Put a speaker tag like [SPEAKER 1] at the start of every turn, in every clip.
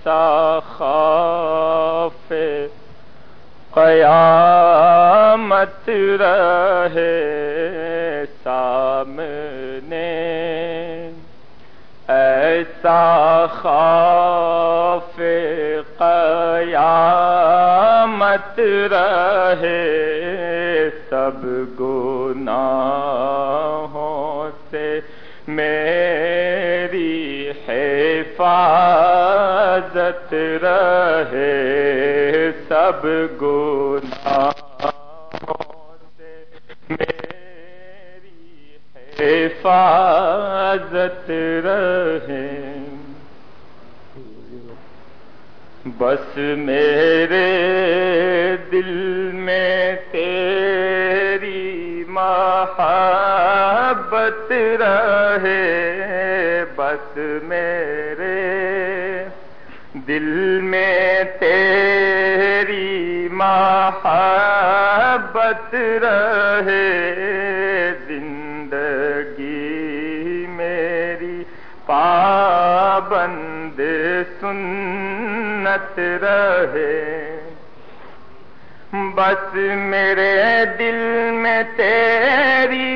[SPEAKER 1] ایسا خوف قیامت رہے سامنے، ایسا خوف قیامت رہے سب گناہوں سے میری حفاظت رہے، سب گناہوں سے میری حفاظت رہے۔ بس میرے دل میں تیری محبت رہے، بس میرے دل میں تیری محبت رہے، زندگی میری پابند سنت رہے، بس میرے دل میں تیری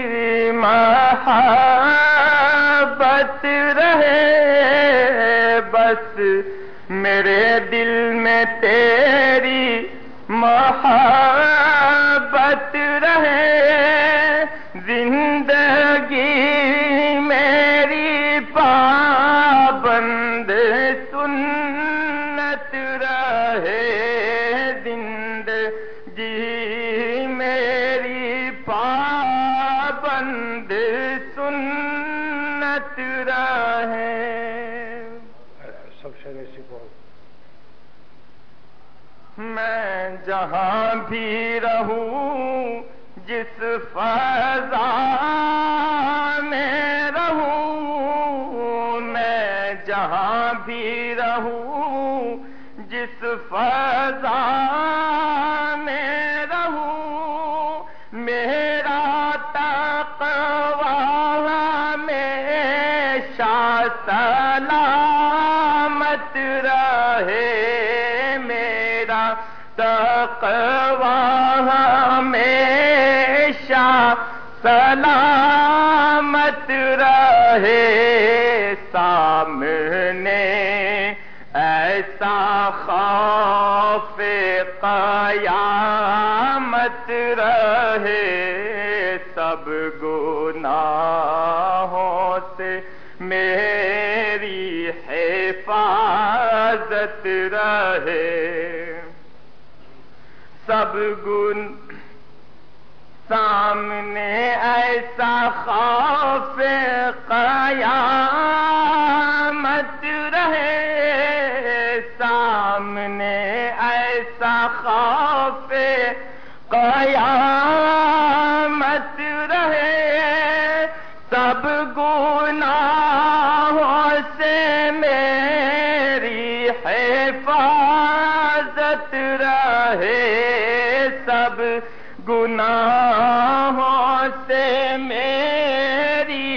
[SPEAKER 1] محبت رہے، بس میرے دل میں تیری محبت رہے، زندگی میری پابند سنت رہے، زندگی میری پابند سنت رہے۔
[SPEAKER 2] سب شہر سکھو۔
[SPEAKER 1] میں جہاں بھی رہوں، جس فضا میں رہوں، میں جہاں بھی رہوں، جس فضا میں رہوں، میرا تقویٰ ہمیشہ سلامت رہے، میرا تقویٰ ہمیشہ سلامت رہے، سامنے ایسا خوف قیامت رہے، سب گناہوں سے میری حفاظت رہے، سب سامنے ایسا خوف قیامت رہے، سامنے ایسا خوف قیامت رہے، سب گناہوں سے میری حفاظت رہے، سب گناہوں سے میری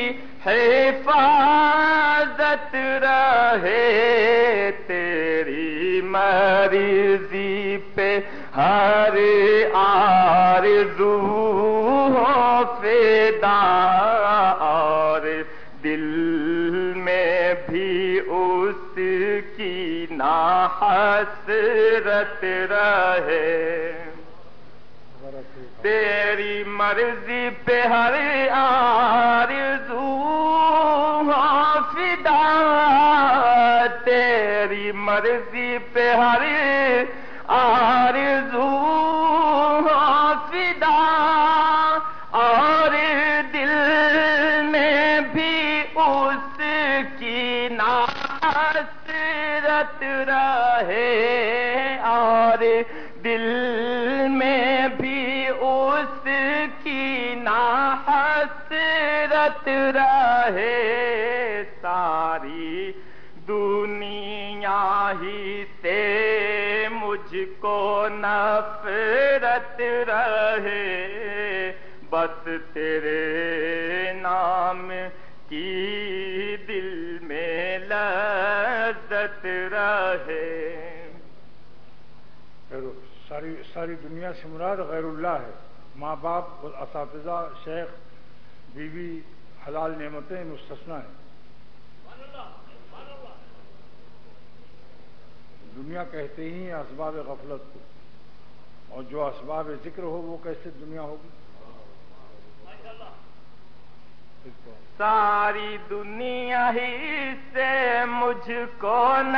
[SPEAKER 1] حفاظت رہے، تیری مرضی پہ ہر آرزو ہو فدا، اور دل میں بھی اس کی نا حسرت رہے، تیری مرضی پہ ہر آرزو ہو فدا، تیری مرضی پہ ہر آرزو ہو فدا، اور دل میں بھی اس کی ناصرت رہے، اور دل میں بھی اس کی ناحسرت رہے، ساری دنیا ہی سے مجھ کو نفرت رہے، بس تیرے نام کی دل میں لذت رہے۔ رہے.
[SPEAKER 2] ساری دنیا سے مراد غیر اللہ ہے. ماں باپ اور اساتذہ، شیخ، بیوی، حلال نعمتیں مستثنیٰ ہیں. دنیا کہتے ہی ہیں اسباب غفلت کو، اور جو اسباب ذکر ہو وہ کیسے دنیا ہوگی؟
[SPEAKER 1] ساری دنیا ہی سے مجھ کو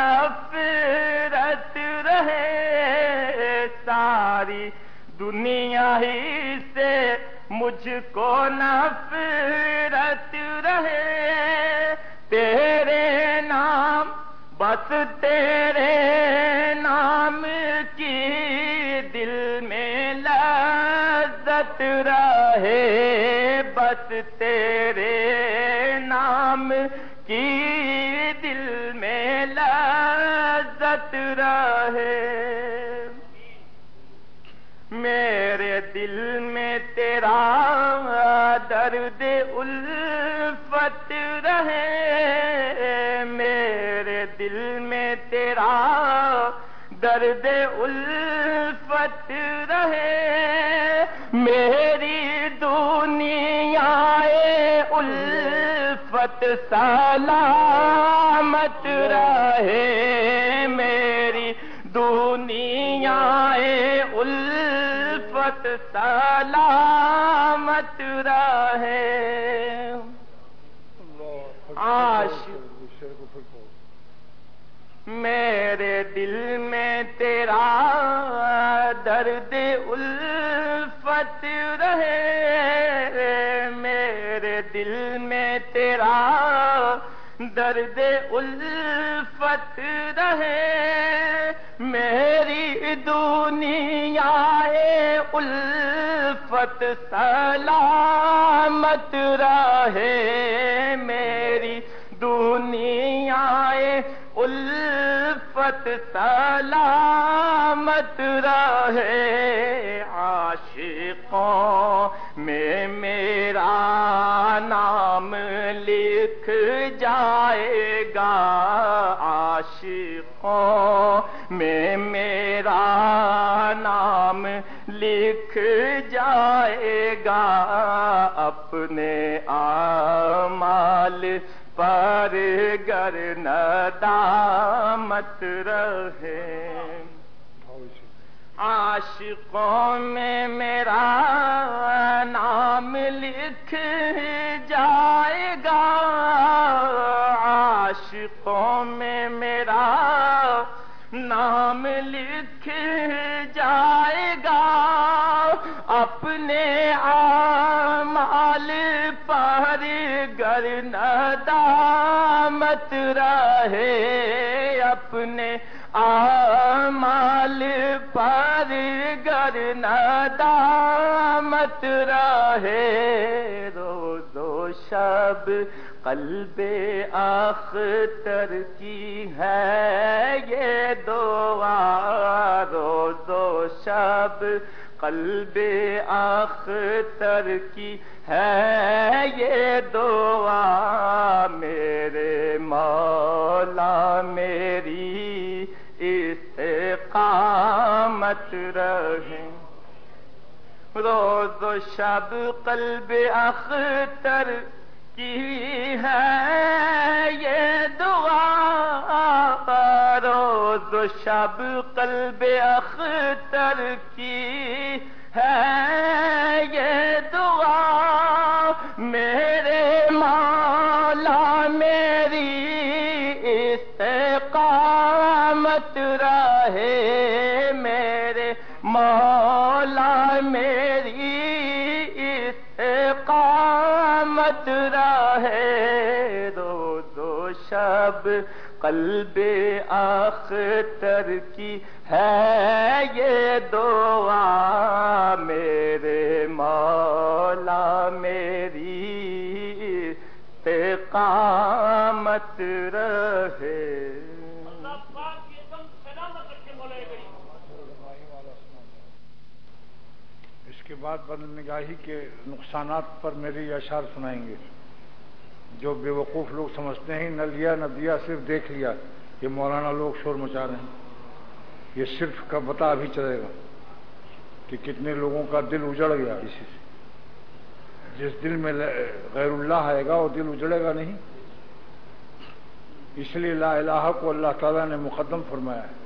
[SPEAKER 1] نفرت رہے، ساری دنیا ہی سے مجھ کو نفرت رہے. تیرے نام، بس تیرے نام کی دل میں لذت رہے، بس تیرے نام کی دل میں لذت رہے. میرے دل میں تیرا درد الفت رہے، میرے دل میں تیرا درد الفت رہے. میری دنیا الفت سلامت رہے، میری دنیا الفت سلامت رہے. عاشق میرے دل میں تیرا درد الفت رہے، میرے دل میں تیرا درد الفت رہے. میری دنیا الفت سلامت رہے، میری دنیا الفت سلامت رہے. عاشقوں میں میرا نام لکھ جائے گا، عاشقوں میں میرا نام لکھ جائے گا. اپنے اعمال پر گر ندامت رہے. عاشقوں میں میرا نام لکھ جائے گا، عاشقوں میں میرا نام لکھ جائے گا. اپنے اعمال پر گر ندامت رہے، اپنے اعمال پر گر ندامت رہے. روز و شب قلب اختر کی ہے یہ دعا، روز و شب قلب اختر کی ہے یہ دعا. میرے مولا میری استقامت رہے، روز و شب قلب اختر کی ہے یہ دعا، روز و شب قلب اختر کی ہے یہ دعا. میرے مولا میری استقامت رہے، میرے مولا میری استقامت رہے. روز و شب قلب اختر کی ہے یہ دعا، میرے مولا میری استقامت رہے.
[SPEAKER 2] اس کے بعد بدنگاہی کے نقصانات پر میرے اشعار سنائیں گے، جو بے وقوف لوگ سمجھتے ہیں نہ لیا نہ دیا، صرف دیکھ لیا. یہ مولانا لوگ شور مچا رہے ہیں. یہ صرف کا پتہ ابھی چلے گا کہ کتنے لوگوں کا دل اجڑ گیا اسی سے. جس دل میں غیر اللہ آئے گا وہ دل اجڑے گا نہیں. اس لیے لا الہ کو اللہ تعالیٰ نے مقدم فرمایا ہے.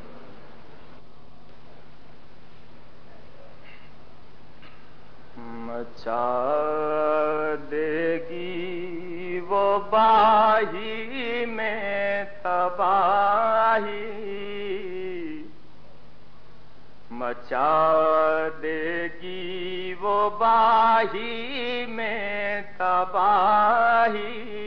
[SPEAKER 1] مچا دے گی وہ باہی میں تباہی، مچا دے گی وہ باہی میں تباہی،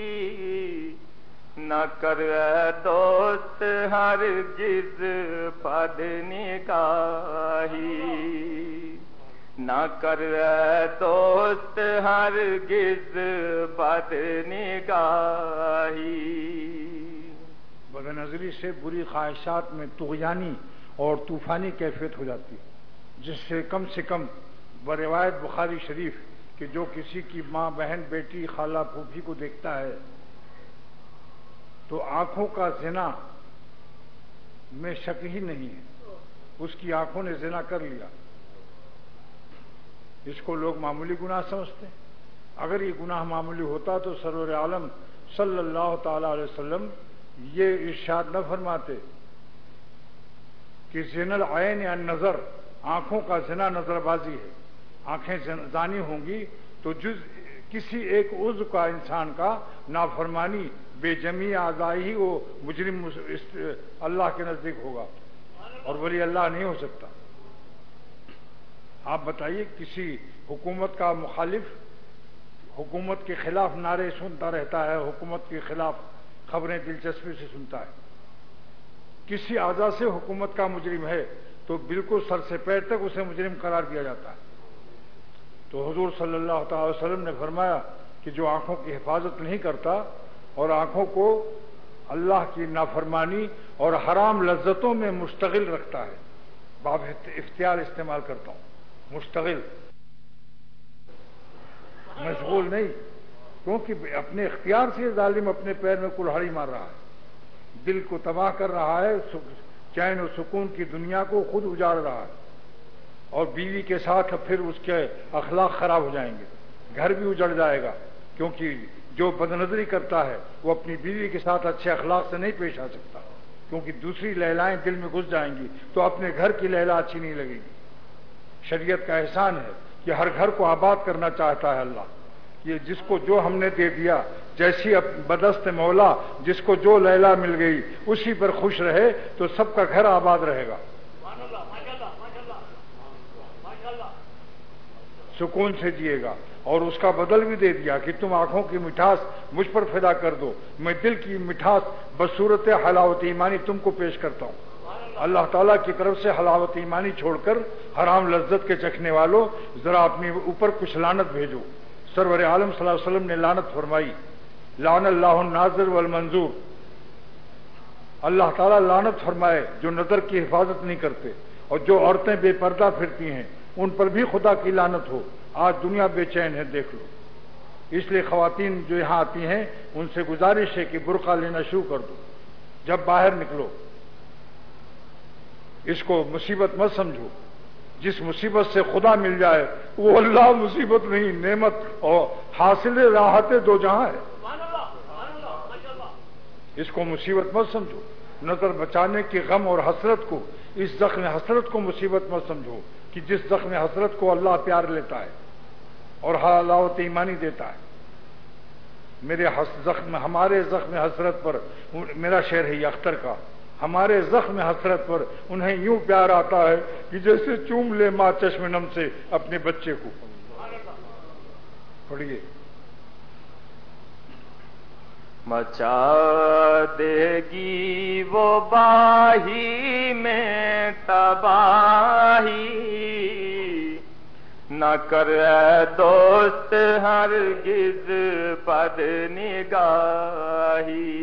[SPEAKER 1] نہ کر دوست ہرگز بد نگاہی، نہ کر دوست ہرگز بد نگاہی.
[SPEAKER 2] بد نظری سے بری خواہشات میں طغیانی اور طوفانی کیفیت ہو جاتی، جس سے کم بروایت بخاری شریف کہ جو کسی کی ماں بہن بیٹی خالہ پھوپھی کو دیکھتا ہے تو آنکھوں کا زنا میں شک ہی نہیں ہے، اس کی آنکھوں نے زنا کر لیا. اس کو لوگ معمولی گناہ سمجھتے ہیں. اگر یہ گناہ معمولی ہوتا تو سرور عالم صلی اللہ تعالی علیہ وسلم یہ ارشاد نہ فرماتے کہ زنا العین النظر، آنکھوں کا زنا نظر بازی ہے. آنکھیں زانی ہوں گی تو جز کسی ایک عضو کا انسان کا نافرمانی بے جمی اعضائی ہی وہ مجرم اللہ کے نزدیک ہوگا اور ولی اللہ نہیں ہو سکتا. آپ بتائیے کسی حکومت کا مخالف حکومت کے خلاف نعرے سنتا رہتا ہے، حکومت کے خلاف خبریں دلچسپی سے سنتا ہے، کسی اعضاء سے حکومت کا مجرم ہے تو بالکل سر سے پیر تک اسے مجرم قرار دیا جاتا ہے. تو حضور صلی اللہ تعالی وسلم نے فرمایا کہ جو آنکھوں کی حفاظت نہیں کرتا اور آنکھوں کو اللہ کی نافرمانی اور حرام لذتوں میں مشتغل رکھتا ہے، باب اختیار استعمال کرتا ہوں، مشتغل، مشغول نہیں، کیونکہ اپنے اختیار سے ظالم اپنے پیر میں کلہاڑی مار رہا ہے، دل کو تباہ کر رہا ہے، چین و سکون کی دنیا کو خود اجاڑ رہا ہے، اور بیوی کے ساتھ پھر اس کے اخلاق خراب ہو جائیں گے، گھر بھی اجڑ جائے گا، کیونکہ جو بد نظری کرتا ہے وہ اپنی بیوی کے ساتھ اچھے اخلاق سے نہیں پیش آ سکتا، کیونکہ دوسری لیلائیں دل میں گھس جائیں گی تو اپنے گھر کی لیلا اچھی نہیں لگے گی. شریعت کا احسان ہے کہ ہر گھر کو آباد کرنا چاہتا ہے اللہ. یہ جس کو جو ہم نے دے دیا، جیسی بدست مولا جس کو جو لیلا مل گئی اسی پر خوش رہے تو سب کا گھر آباد رہے گا، سکون سے جیے گا. اور اس کا بدل بھی دے دیا کہ تم آنکھوں کی مٹھاس مجھ پر فدا کر دو، میں دل کی مٹھاس بصورت حلاوت ایمانی تم کو پیش کرتا ہوں. اللہ تعالیٰ کی طرف سے حلاوت ایمانی چھوڑ کر حرام لذت کے چکھنے والوں ذرا اپنے اوپر کچھ لعنت بھیجو. سرور عالم صلی اللہ علیہ وسلم نے لعنت فرمائی، لعن اللہ الناظر والمنظور. اللہ تعالیٰ لعنت فرمائے جو نظر کی حفاظت نہیں کرتے، اور جو عورتیں بے پردہ پھرتی ہیں ان پر بھی خدا کی لعنت ہو. آج دنیا بے چین ہے، دیکھ لو. اس لیے خواتین جو یہاں آتی ہیں ان سے گزارش ہے کہ برقع لینا شروع کر دو جب باہر نکلو. اس کو مصیبت مت سمجھو. جس مصیبت سے خدا مل جائے وہ اللہ مصیبت نہیں، نعمت اور حاصل راحت دو جہاں ہے. اس کو مصیبت مت سمجھو. نظر بچانے کے غم اور حسرت کو، اس زخم حسرت کو مصیبت مت سمجھو کہ جس زخم حسرت کو اللہ پیار لیتا ہے اور حلاوت ایمانی دیتا ہے. ہمارے زخم حسرت پر، میرا شعر ہے یہ اختر کا، ہمارے زخم حسرت پر انہیں یوں پیار آتا ہے کہ جیسے چوم لے ماں چشم نم سے اپنے بچے کو. پڑھیے.
[SPEAKER 1] مچا دے گی وہ باہی میں تباہی، نہ کر اے دوست ہرگز بد نگاہی.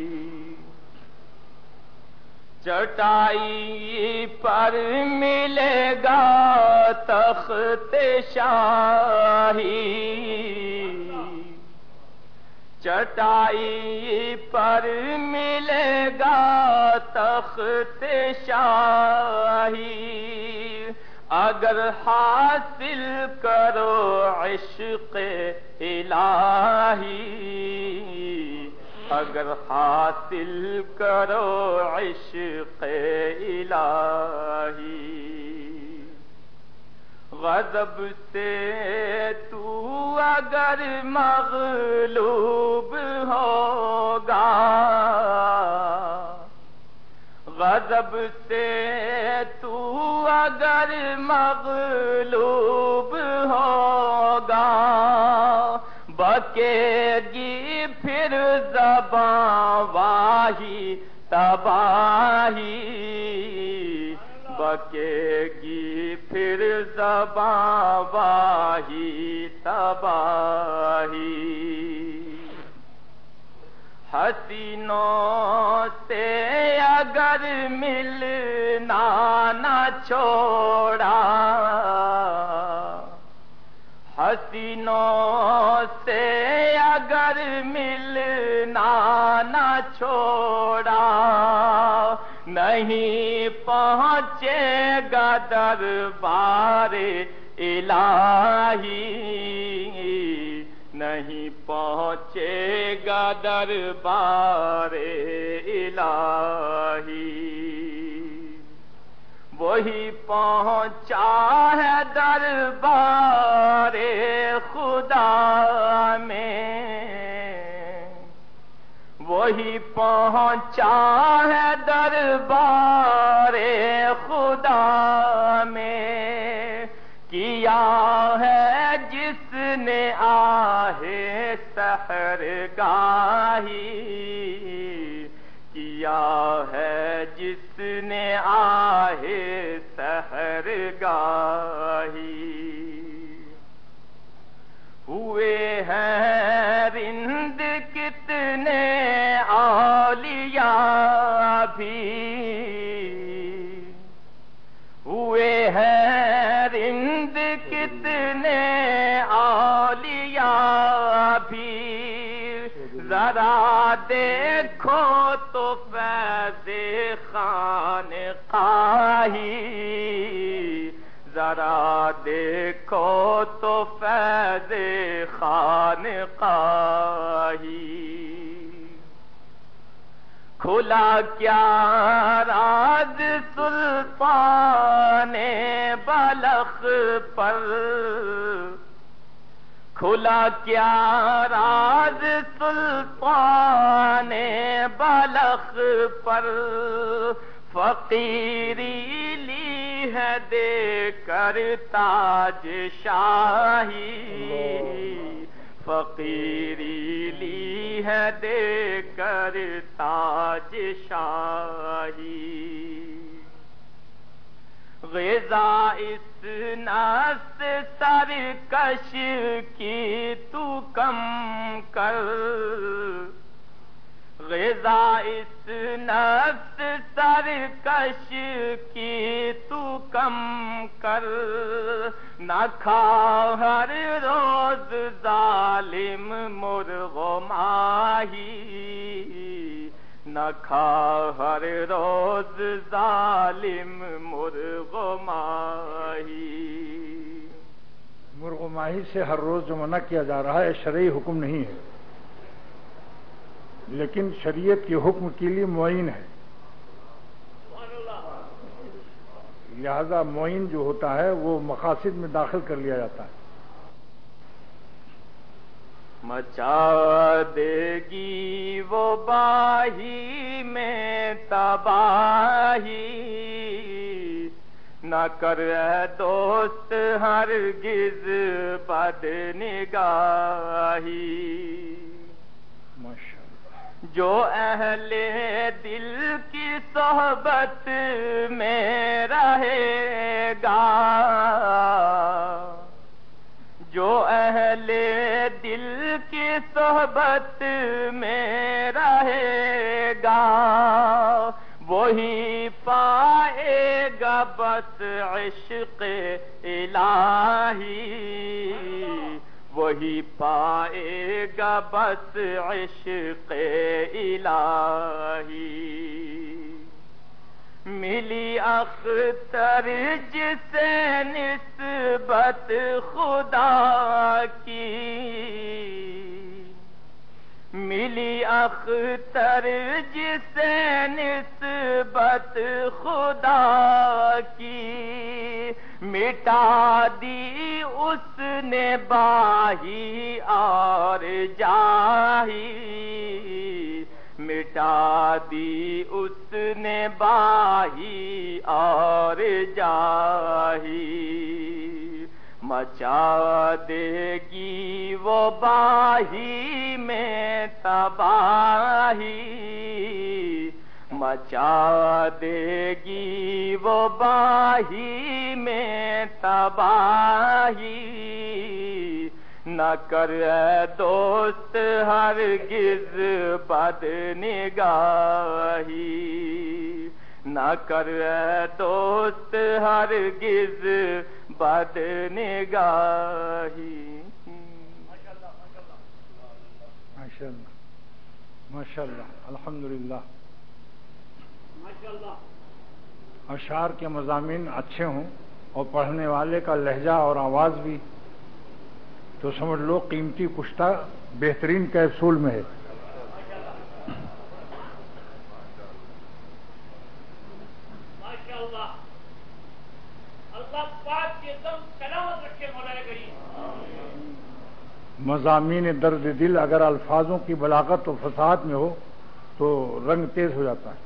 [SPEAKER 1] چٹائی پر ملے گا تخت شاہی، چٹائی پر ملے گا تخت شاہی اگر حاصل کرو عشق الہی اگر حاصل کرو عشق الہی غضب سے تو اگر مغلوب ہوگا غضب سے تو اگر مغلوب ہوگا بکے گی پھر زباں واہی تباہی بکے گی پھر زباں واہی تباہی حسینوں سے اگر ملنا نہ چھوڑا حسینوں سے اگر ملنا نہ چھوڑا نہیں پہنچے گا دربار الہی نہیں پہنچے گا دربار الہی وہی پہنچا ہے دربار خدا میں وہی پہنچا ہے دربار خدا میں کیا ہے جس نے آہ سحر گاہی کیا ہے جس نے آہ سحر گاہی ہوئے ہیں رند کتنے اولیاء بھی ہوئے ہیں رند کتنے اولیاء بھی ذرا دیکھو تو فیض خانقاہی ذرا دیکھو تو فیض خانقاہی کھلا کیا راز سلطان بلخ پر کھلا کیا راز سلطان بلخ پر فقیری لی ہے دے کر تاج شاہی فقیری لی ہے دے کر تاج شاہی غذا اس نفس سرکش کی تو کم کر غذا اس نفس سرکش کی تو کم کر نہ کھا ہر روز ظالم مرغ و ماہی نہ کھا ہر روز ظالم مرغ و ماہی
[SPEAKER 2] مرغ و ماہی سے ہر روز جو منع کیا جا رہا ہے شرعی حکم نہیں ہے لیکن شریعت کے حکم کے لیے معین ہے لہذا معین جو ہوتا ہے وہ مقاصد میں داخل کر لیا جاتا ہے
[SPEAKER 1] مچا دے گی وہ باہی میں تباہی نہ کر اے دوست ہرگز بد نگاہی جو اہل دل کی صحبت میں رہے گا جو اہل دل کی صحبت میں رہے گا وہی پائے گا بس عشق الہی وہی پائے گا بس عشق الہی ملی اختر جسے نسبت خدا کی، ملی اختر جسے نسبت خدا کی، مٹا دی اس نے باہی اور جاہی، مٹا دی اس نے باہی اور جاہی، مچا دے گی وہ باہی میں تباہی، مچا دے گی وہ باہی میں تباہی، نہ کر اے دوست ہرگز بد نگاہی، نہ کر اے دوست ہرگز بد نگاہی۔
[SPEAKER 2] ماشاءاللہ ماشاءاللہ الحمدللہ۔ اشعار کے مضامین اچھے ہوں اور پڑھنے والے کا لہجہ اور آواز بھی تو سمجھ لو قیمتی کشتہ بہترین کیپسول میں ہے۔ مضامین درد دل اگر الفاظوں کی بلاغت و فصاحت میں ہو تو رنگ تیز ہو جاتا ہے۔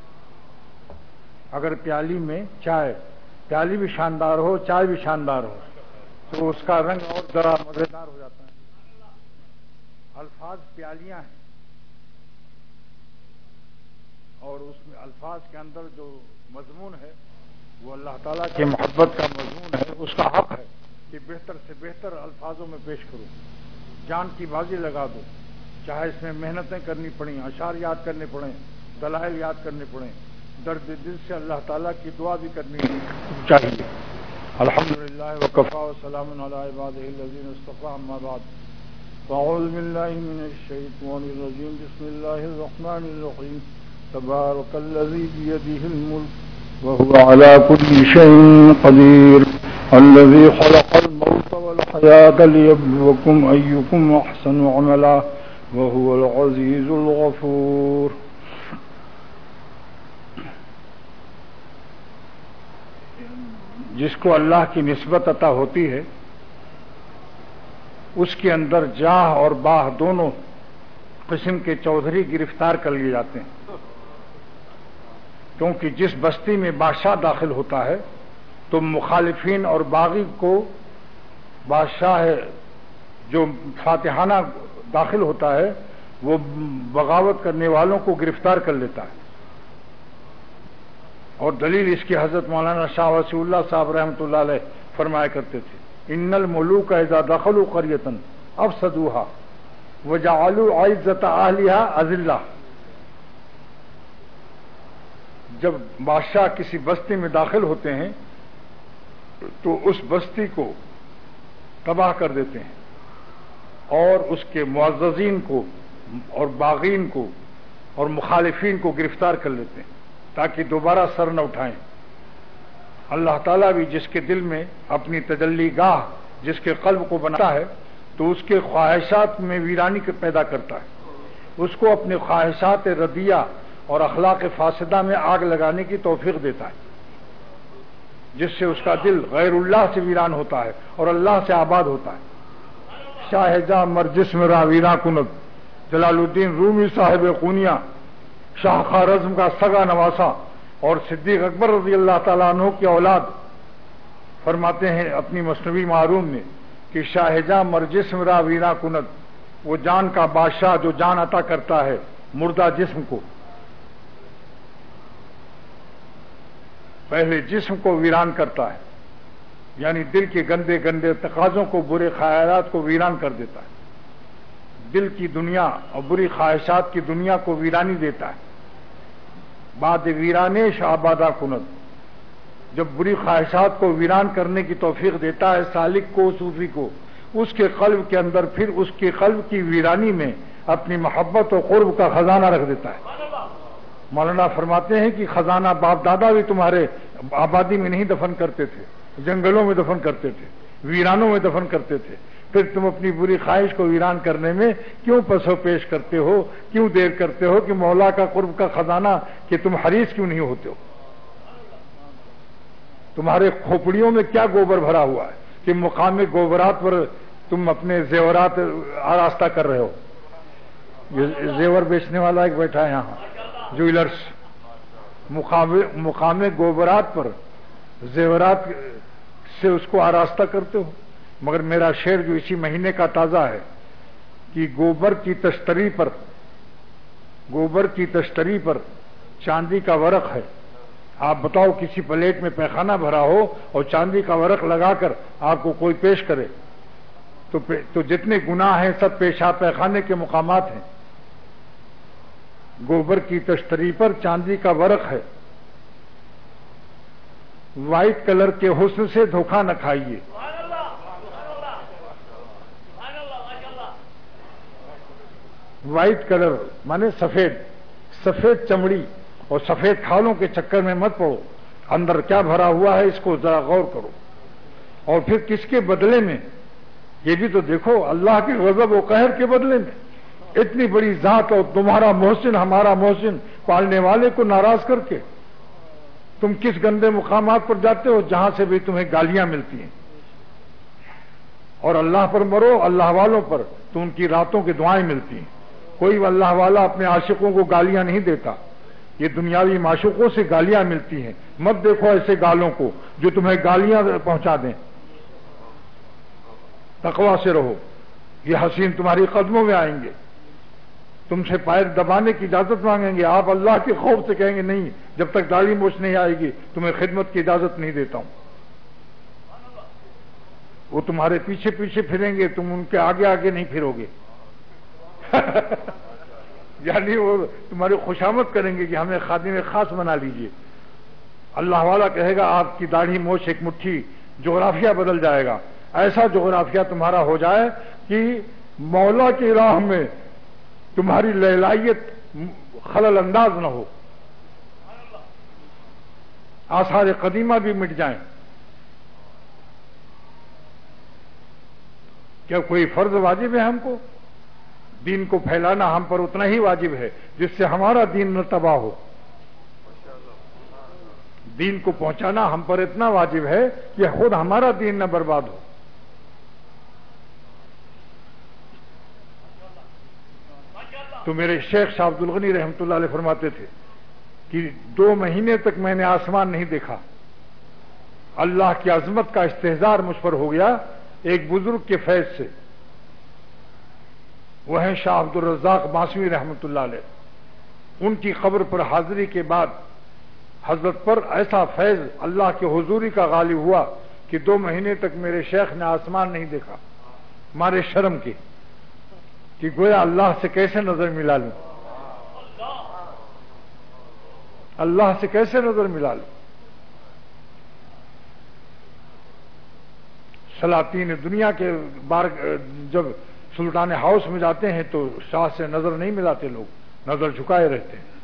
[SPEAKER 2] اگر پیالی میں چائے، پیالی بھی شاندار ہو، چائے بھی شاندار ہو تو اس کا رنگ اور ذرا مزیدار ہو جاتا ہے۔ الفاظ پیالیاں ہیں اور اس میں الفاظ کے اندر جو مضمون ہے وہ اللہ تعالیٰ کی محبت کا مضمون ہے، اس کا حق ہے کہ بہتر سے بہتر الفاظوں میں پیش کرو، جان کی بازی لگا دو، چاہے اس میں محنتیں کرنی پڑیں، اشعار یاد کرنے پڑیں، دلائل یاد کرنے پڑیں، درد دل سے اللہ تعالیٰ کی دعا بھی کرنی چاہیے۔ الحمدللہ وکفا وسلام علی عبادہ الذین اصطفی، اما بعد فاعوذ باللہ من الشیطان الرجیم، بسم اللہ الرحمن الرحیم، تبارک الذی بیدہ الملک وهو على كل شيء قدير الذي خلق الموت والحياة ليبلوكم أيكم أحسن عملا وهو العزيز الغفور۔ جس کو اللہ کی نسبت عطا ہوتی ہے اس کے اندر جاہ اور باہ دونوں قسم کے چودھری گرفتار کر لیے جاتے ہیں، کیونکہ جس بستی میں بادشاہ داخل ہوتا ہے تو مخالفین اور باغی کو بادشاہ جو فاتحانہ داخل ہوتا ہے وہ بغاوت کرنے والوں کو گرفتار کر لیتا ہے۔ اور دلیل اس کی حضرت مولانا شاہ وسیع اللہ صاحب رحمۃ اللہ علیہ فرمایا کرتے تھے، ان الملوک اذا دخلوا قریۃ افسدوها وجعلوا عزت اہلها اذلہ۔ جب بادشاہ کسی بستی میں داخل ہوتے ہیں تو اس بستی کو تباہ کر دیتے ہیں اور اس کے معززین کو اور باغین کو اور مخالفین کو گرفتار کر لیتے ہیں تاکہ دوبارہ سر نہ اٹھائیں۔ اللہ تعالیٰ بھی جس کے دل میں اپنی تجلی گاہ، جس کے قلب کو بناتا ہے تو اس کے خواہشات میں ویرانی پیدا کرتا ہے، اس کو اپنے خواہشات ردیہ اور اخلاق فاسدہ میں آگ لگانے کی توفیق دیتا ہے، جس سے اس کا دل غیر اللہ سے ویران ہوتا ہے اور اللہ سے آباد ہوتا ہے۔ شاہ جاں مر جسم را ویراں کند، جلال الدین رومی صاحب قونیہ، شاہ خوارزم کا سگا نواسا اور صدیق اکبر رضی اللہ تعالیٰ عنہ کی اولاد، فرماتے ہیں اپنی مثنوی معروم میں کہ شاہ جاں مر جسم را ویراں کند، وہ جان کا بادشاہ جو جان عطا کرتا ہے مردہ جسم کو، پہلے جسم کو ویران کرتا ہے، یعنی دل کے گندے گندے تقاضوں کو، برے خیالات کو ویران کر دیتا ہے، دل کی دنیا اور بری خواہشات کی دنیا کو ویرانی دیتا ہے۔ بعد ویرانش آبادہ کند، جب بری خواہشات کو ویران کرنے کی توفیق دیتا ہے سالک کو، صوفی کو، اس کے قلب کے اندر پھر اس کے قلب کی ویرانی میں اپنی محبت و قرب کا خزانہ رکھ دیتا ہے۔ مولانا فرماتے ہیں کہ خزانہ باپ دادا بھی تمہارے آبادی میں نہیں دفن کرتے تھے، جنگلوں میں دفن کرتے تھے، ویرانوں میں دفن کرتے تھے، پھر تم اپنی بری خواہش کو ویران کرنے میں کیوں پسو پیش کرتے ہو، کیوں دیر کرتے ہو کہ مولا کا قرب کا خزانہ کہ تم حریص کیوں نہیں ہوتے ہو؟ تمہارے کھوپڑیوں میں کیا گوبر بھرا ہوا ہے کہ مقام گوبرات پر تم اپنے زیورات آراستہ کر رہے ہو؟ یہ زیور بیچنے والا ایک بیٹھا ہے یہاں، جویلرس، مقام گوبرات پر زیورات سے اس کو آراستہ کرتے ہو۔ مگر میرا شعر جو اسی مہینے کا تازہ ہے کہ گوبر کی تشتری پر چاندی کا ورق ہے۔ آپ بتاؤ کسی پلیٹ میں پیخانہ بھرا ہو اور چاندی کا ورق لگا کر آپ کو کوئی پیش کرے تو جتنے گناہ ہیں سب پیشاب پیخانے کے مقامات ہیں۔ گوبر کی تشتری پر چاندی کا ورق ہے، وائٹ کلر کے حسن سے دھوکہ نہ کھائیے۔ وائٹ کلر مانے سفید چمڑی اور سفید کھالوں کے چکر میں مت پڑو، اندر کیا بھرا ہوا ہے اس کو ذرا غور کرو، اور پھر کس کے بدلے میں یہ بھی تو دیکھو، اللہ کے غضب و قہر کے بدلے میں اتنی بڑی ذات اور تمہارا محسن ہمارا محسن پالنے والے کو ناراض کر کے تم کس گندے مقامات پر جاتے ہو جہاں سے بھی تمہیں گالیاں ملتی ہیں، اور اللہ پر مرو، اللہ والوں پر تو ان کی راتوں کی دعائیں ملتی ہیں۔ کوئی اللہ والا اپنے عاشقوں کو گالیاں نہیں دیتا، یہ دنیاوی معشوقوں سے گالیاں ملتی ہیں۔ مت دیکھو ایسے گالوں کو جو تمہیں گالیاں پہنچا دیں، تقویٰ سے رہو، یہ حسین تمہاری قدموں میں آئیں گے، تم سے پیر دبانے کی اجازت مانگیں گے، آپ اللہ کے خوف سے کہیں گے نہیں، جب تک داڑھی موچھ نہیں آئے گی تمہیں خدمت کی اجازت نہیں دیتا ہوں۔ وہ تمہارے پیچھے پیچھے پھریں گے، تم ان کے آگے آگے نہیں پھرو گے یعنی وہ تمہاری خوشامد کریں گے کہ ہمیں خادم خاص بنا لیجئے۔ اللہ والا کہے گا آپ کی داڑھی موچھ ایک مٹھی، جغرافیہ بدل جائے گا، ایسا جغرافیہ تمہارا ہو جائے کہ مولا کی راہ میں تمہاری لہلائیت خلل انداز نہ ہو، آثار قدیمہ بھی مٹ جائیں۔ کیا کوئی فرض واجب ہے ہم کو؟ دین کو پھیلانا ہم پر اتنا ہی واجب ہے جس سے ہمارا دین نہ تباہ ہو۔ دین کو پہنچانا ہم پر اتنا واجب ہے کہ خود ہمارا دین نہ برباد ہو۔ تو میرے شیخ شاہ عبد الغنی رحمۃ اللہ علیہ فرماتے تھے کہ 2 مہینے تک میں نے آسمان نہیں دیکھا، اللہ کی عظمت کا استحضار مجھ پر ہو گیا ایک بزرگ کے فیض سے، وہ ہیں شاہ عبد الرزاق باسوی رحمۃ اللہ علیہ۔ ان کی قبر پر حاضری کے بعد حضرت پر ایسا فیض اللہ کے حضوری کا غالب ہوا کہ 2 مہینے تک میرے شیخ نے آسمان نہیں دیکھا، مارے شرم کی کہ گویا اللہ سے کیسے نظر ملا لوں، اللہ سے کیسے نظر ملا لوں۔ سلاطین دنیا کے بار جب سلطان ہاؤس میں جاتے ہیں تو شاہ سے نظر نہیں ملاتے، لوگ نظر جھکائے رہتے ہیں۔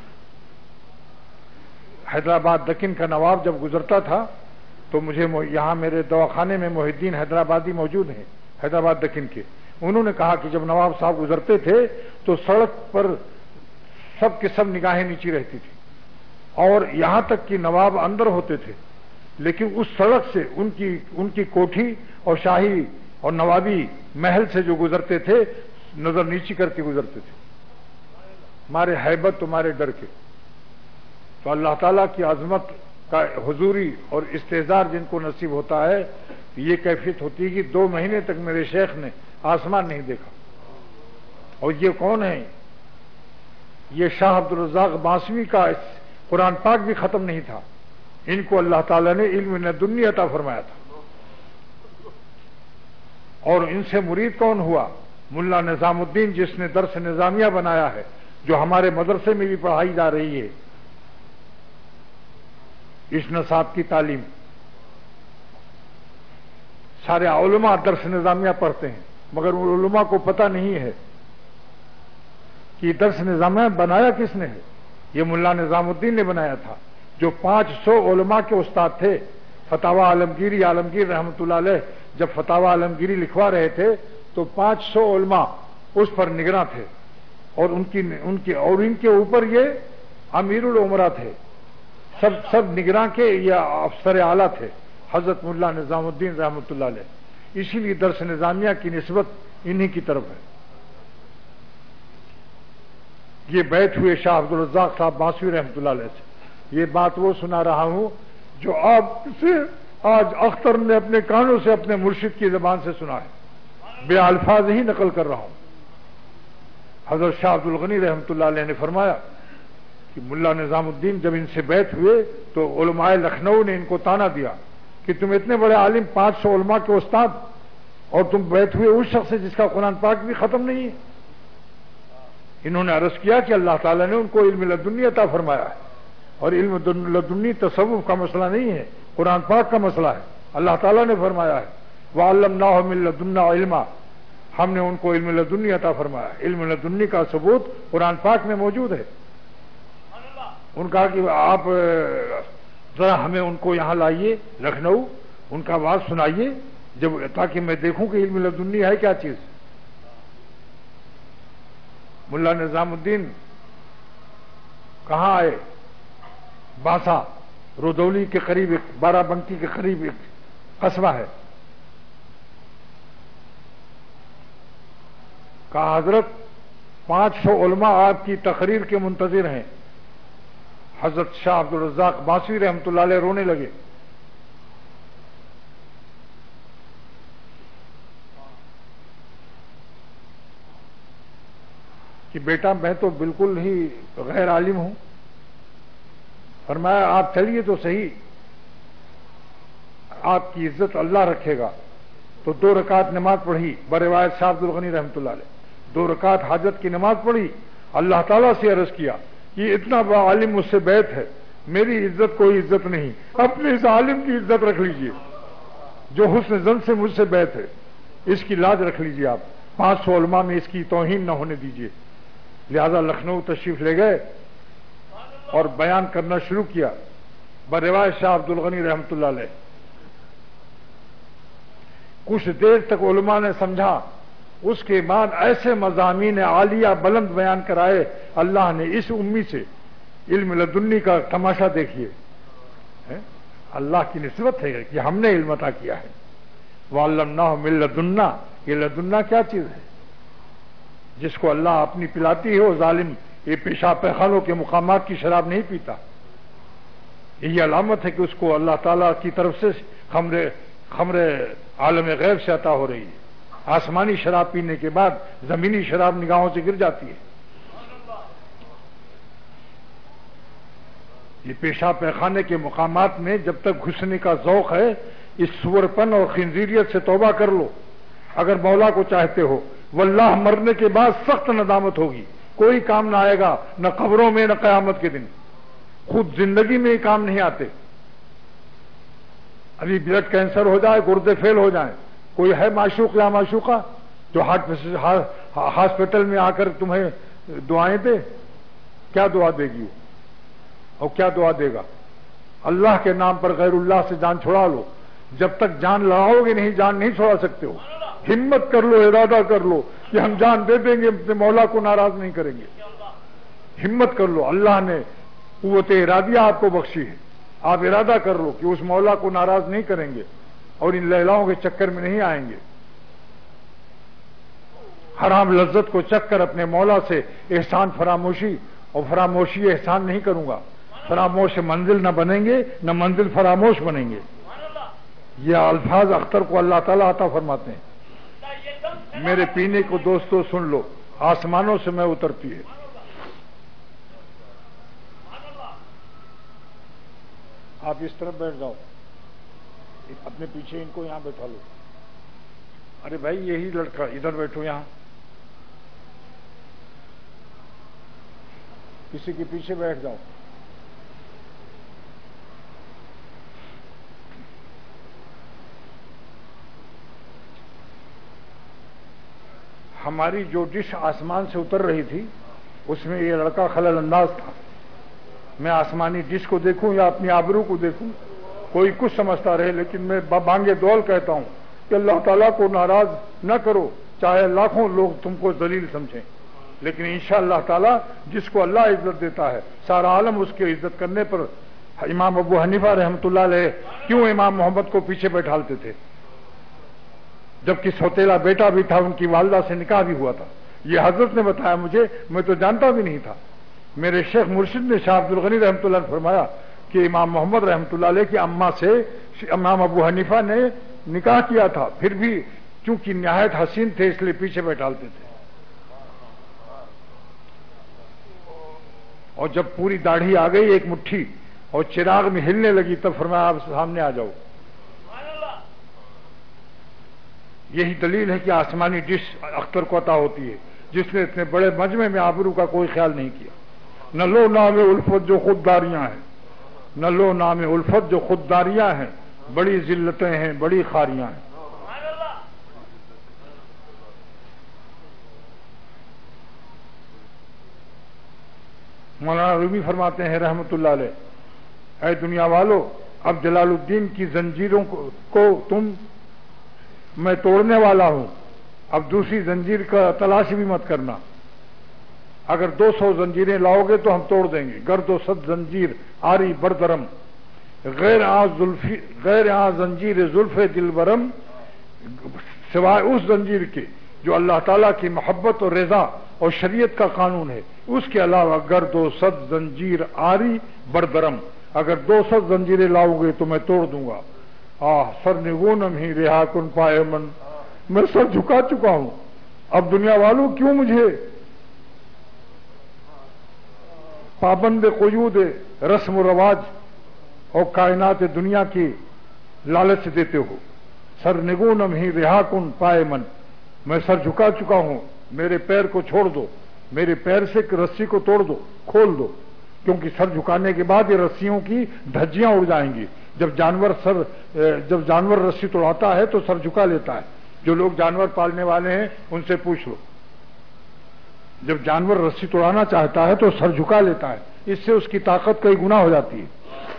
[SPEAKER 2] حیدرآباد دکن کا نواب جب گزرتا تھا تو مجھے یہاں میرے دواخانے میں محی الدین حیدرآبادی موجود ہیں حیدرآباد دکن کے، انہوں نے کہا کہ جب نواب صاحب گزرتے تھے تو سڑک پر سب کے سب نگاہیں نیچی رہتی تھی، اور یہاں تک کہ نواب اندر ہوتے تھے لیکن اس سڑک سے ان کی کوٹھی اور شاہی اور نوابی محل سے جو گزرتے تھے نظر نیچی کر کے گزرتے تھے، ہمارے ہیبت تمہارے ڈر کے۔ تو اللہ تعالیٰ کی عظمت کا حضوری اور استحضار جن کو نصیب ہوتا ہے یہ کیفیت ہوتی ہے کہ 2 مہینے تک میرے شیخ نے آسمان نہیں دیکھا۔ اور یہ کون ہے؟ یہ شاہ عبد الرزاق باسوی کا قرآن پاک بھی ختم نہیں تھا، ان کو اللہ تعالیٰ نے علم لدنی عطا فرمایا تھا۔ اور ان سے مرید کون ہوا؟ ملا نظام الدین، جس نے درس نظامیہ بنایا ہے جو ہمارے مدرسے میں بھی پڑھائی جا رہی ہے، اس نصاب کی تعلیم۔ سارے علماء درس نظامیہ پڑھتے ہیں مگر ان علماء کو پتہ نہیں ہے کہ درس نظامیہ بنایا کس نے ہے۔ یہ ملا نظام الدین نے بنایا تھا، جو 500 علماء کے استاد تھے۔ فتاوی عالمگیری، عالمگیر رحمۃ اللہ علیہ جب فتاوی عالمگیری لکھوا رہے تھے تو 500 علماء اس پر نگراں تھے، اور ان کے اوپر یہ امیر العمرا تھے، سب نگراں کے یا افسر اعلیٰ تھے، حضرت ملا نظام الدین رحمۃ اللہ علیہ۔ اسی لیے درس نظامیہ کی نسبت انہی کی طرف ہے۔ یہ بیت ہوئے شاہ عبدالرزاق صاحب بانسوی رحمۃ اللہ علیہ سے۔ یہ بات وہ سنا رہا ہوں جو آپ سے آج اختر نے اپنے کانوں سے اپنے مرشد کی زبان سے سنا ہے، بے الفاظ ہی نقل کر رہا ہوں۔ حضرت شاہ عبد الغنی رحمۃ اللہ علیہ نے فرمایا کہ ملا نظام الدین جب ان سے بیعت ہوئے تو علماء لکھنؤ نے ان کو تانا دیا کہ تم اتنے بڑے عالم، 500 علماء کے استاد، اور تم بیعت ہوئے اس شخص سے جس کا قرآن پاک بھی ختم نہیں ہے۔ انہوں نے عرض کیا کہ اللہ تعالیٰ نے ان کو علم لدنی عطا فرمایا ہے، اور علم لدنی تصوف کا مسئلہ نہیں ہے، قرآن پاک کا مسئلہ ہے۔ اللہ تعالیٰ نے فرمایا ہے وَعَلَّمْنَاهُ مِن لَّدُنَّا عِلْمًا، ہم نے ان کو علم لدنی عطا فرمایا۔ علم لدنی کا ثبوت قرآن پاک میں موجود ہے۔ ان کہا کہ آپ ذرا ہمیں ان کو یہاں لائیے لکھنؤ، ان کا آواز سنائیے، تاکہ میں دیکھوں کہ علم لدنی ہے کیا چیز۔ ملا نظام الدین کہاں آئے؟ باسا، رودولی کے قریب، بارہ بنکی کے قریب ایک قصبہ ہے۔ کہا حضرت 500 علماء آپ کی تقریر کے منتظر ہیں۔ حضرت شاہ عبدالرزاق بانسوی رحمۃ اللہ علیہ رونے لگے۔ کہ بیٹا میں تو بالکل ہی غیر عالم ہوں۔ فرمایا آپ چلیے تو صحیح، آپ کی عزت اللہ رکھے گا۔ تو 2 رکعت نماز پڑھی، بروایت شاہ عبد الغنی رحمۃ اللہ علیہ 2 رکعت حاجت کی نماز پڑھی، اللہ تعالیٰ سے عرض کیا یہ اتنا بڑا عالم مجھ سے بیعت ہے، میری عزت کوئی عزت نہیں، اپنے اس عالم کی عزت رکھ لیجئے جو حسن زن سے مجھ سے بیعت ہے، اس کی لاج رکھ لیجئے آپ، 500 علماء میں اس کی توہین نہ ہونے دیجئے۔ لہذا لکھنؤ تشریف لے گئے اور بیان کرنا شروع کیا بروایت شاہ عبد الغنی رحمۃ اللہ علیہ۔ کچھ دیر تک علماء نے سمجھا، اس کے بعد ایسے مضامین عالیہ بلند بیان کرائے، اللہ نے اس امی سے علم لدنی کا تماشا دیکھیے۔ اللہ کی نسبت ہے کہ ہم نے علم عطا کیا ہے۔ وَعَلَّمْنَاهُ مِن لَّدُنَّا، یہ لدنہ کیا چیز ہے؟ جس کو اللہ اپنی پلاتی ہے وہ ظالم یہ پیشاب پیخانوں کے مقامات کی شراب نہیں پیتا۔ یہی علامت ہے کہ اس کو اللہ تعالیٰ کی طرف سے خمر عالم غیب سے عطا ہو رہی ہے۔ آسمانی شراب پینے کے بعد زمینی شراب نگاہوں سے گر جاتی ہے۔ یہ پیشاب پیخانے کے مقامات میں جب تک گھسنے کا ذوق ہے، اس سور پن اور خنزیریت سے توبہ کر لو۔ اگر مولا کو چاہتے ہو، واللہ مرنے کے بعد سخت ندامت ہوگی، کوئی کام نہ آئے گا، نہ قبروں میں نہ قیامت کے دن، خود زندگی میں ہی کام نہیں آتے۔ ابھی بلڈ کینسر ہو جائے، گردے فیل ہو جائیں، کوئی ہے معشوق یا معشوقہ جو ہاسپٹل میں آ کر تمہیں دعائیں دے؟ کیا دعا دے گی وہ؟ اور کیا دعا دے گا؟ اللہ کے نام پر غیر اللہ سے جان چھڑا لو، جب تک جان لڑاؤ گے نہیں، جان نہیں چھوڑا سکتے ہو۔ ہمت کر لو، ارادہ کر لو کہ ہم جان دے دیں گے، اپنے مولا کو ناراض نہیں کریں گے۔ ہمت کر لو، اللہ نے قوت ارادیہ آپ کو بخشی ہے، آپ ارادہ کر لو کہ اس مولا کو ناراض نہیں کریں گے اور ان لیلاؤں کے چکر میں نہیں آئیں گے۔ حرام لذت کو چکھ کر اپنے مولا سے احسان فراموشی، اور فراموشی احسان نہیں کروں گا، فراموش منزل نہ بنیں گے، نہ منزل فراموش بنیں گے۔ یہ الفاظ اختر کو اللہ تعالیٰ عطا فرماتے ہیں۔ میرے پینے کو دوستو سن لو، آسمانوں سے میں اترتی ہے۔ آپ اس طرف بیٹھ جاؤ، اپنے پیچھے ان کو یہاں بیٹھا لو۔ ارے بھائی یہی لڑکا، ادھر بیٹھو، یہاں کسی کے پیچھے بیٹھ جاؤ۔ ہماری جو ڈش آسمان سے اتر رہی تھی اس میں یہ لڑکا خلل انداز تھا، میں آسمانی ڈش کو دیکھوں یا اپنی آبرو کو دیکھوں؟ کوئی کچھ سمجھتا رہے، لیکن میں بانگے دول کہتا ہوں کہ اللہ تعالیٰ کو ناراض نہ کرو، چاہے لاکھوں لوگ تم کو ذلیل سمجھیں، لیکن انشاءاللہ تعالیٰ جس کو اللہ عزت دیتا ہے سارا عالم اس کی عزت کرنے پر۔ امام ابو حنیفہ رحمۃ اللہ علیہ کیوں امام محمد کو پیچھے بیٹھالتے تھے جبکہ سوتیلا بیٹا بھی تھا، ان کی والدہ سے نکاح بھی ہوا تھا؟ یہ حضرت نے بتایا مجھے، میں تو جانتا بھی نہیں تھا۔ میرے شیخ مرشد نے شاہ عبد الغنی رحمۃ اللہ نے فرمایا کہ امام محمد رحمۃ اللہ علیہ کی اماں سے امام ابو حنیفہ نے نکاح کیا تھا، پھر بھی چونکہ نہایت حسین تھے اس لیے پیچھے بیٹھالتے تھے۔ اور جب پوری داڑھی آ گئی ایک مٹھی اور چراغ میں ہلنے لگی تب فرمایا آپ سامنے آ جاؤ۔ یہی دلیل ہے کہ آسمانی ڈش اختر کو عطا ہوتی ہے جس نے اتنے بڑے مجمع میں آبرو کا کوئی خیال نہیں کیا۔ نہ لو نام الفت جو خودداریاں ہیں، نہ لو نام الفت جو خودداریاں ہیں، بڑی ذلتیں ہیں، بڑی خاریاں ہیں۔ مولانا رومی فرماتے ہیں رحمت اللہ علیہ، اے دنیا والو، اب جلال الدین کی زنجیروں کو میں توڑنے والا ہوں، اب دوسری زنجیر کا تلاش بھی مت کرنا۔ اگر 200 زنجیریں لاؤ گے تو ہم توڑ دیں گے۔ گرد و صد زنجیر آری بردرم، غیر آ زنجیر زلف دل برم، سوائے اس زنجیر کے جو اللہ تعالیٰ کی محبت اور رضا اور شریعت کا قانون ہے، اس کے علاوہ گرد و صد زنجیر آری بردرم، اگر 200 زنجیریں لاؤ گے تو میں توڑ دوں گا۔ سر نگونم ہی رہا کن پائے من، میں سر جھکا چکا ہوں، اب دنیا والوں کیوں مجھے پابند قیود رسم و رواج اور کائنات دنیا کی لالچ دیتے ہو؟ سر نگونم ہی رہا کن پائے من، میں سر جھکا چکا ہوں، میرے پیر کو چھوڑ دو، میرے پیر سے رسی کو توڑ دو، کھول دو، کیونکہ سر جھکانے کے بعد یہ رسیوں کی دھجیاں اڑ جائیں گی۔ جب جانور رسی توڑاتا ہے تو سر جھکا لیتا ہے۔ جو لوگ جانور پالنے والے ہیں ان سے پوچھ لو، جب جانور رسی توڑانا چاہتا ہے تو سر جھکا لیتا ہے، اس سے اس کی طاقت کئی گنا ہو جاتی ہے۔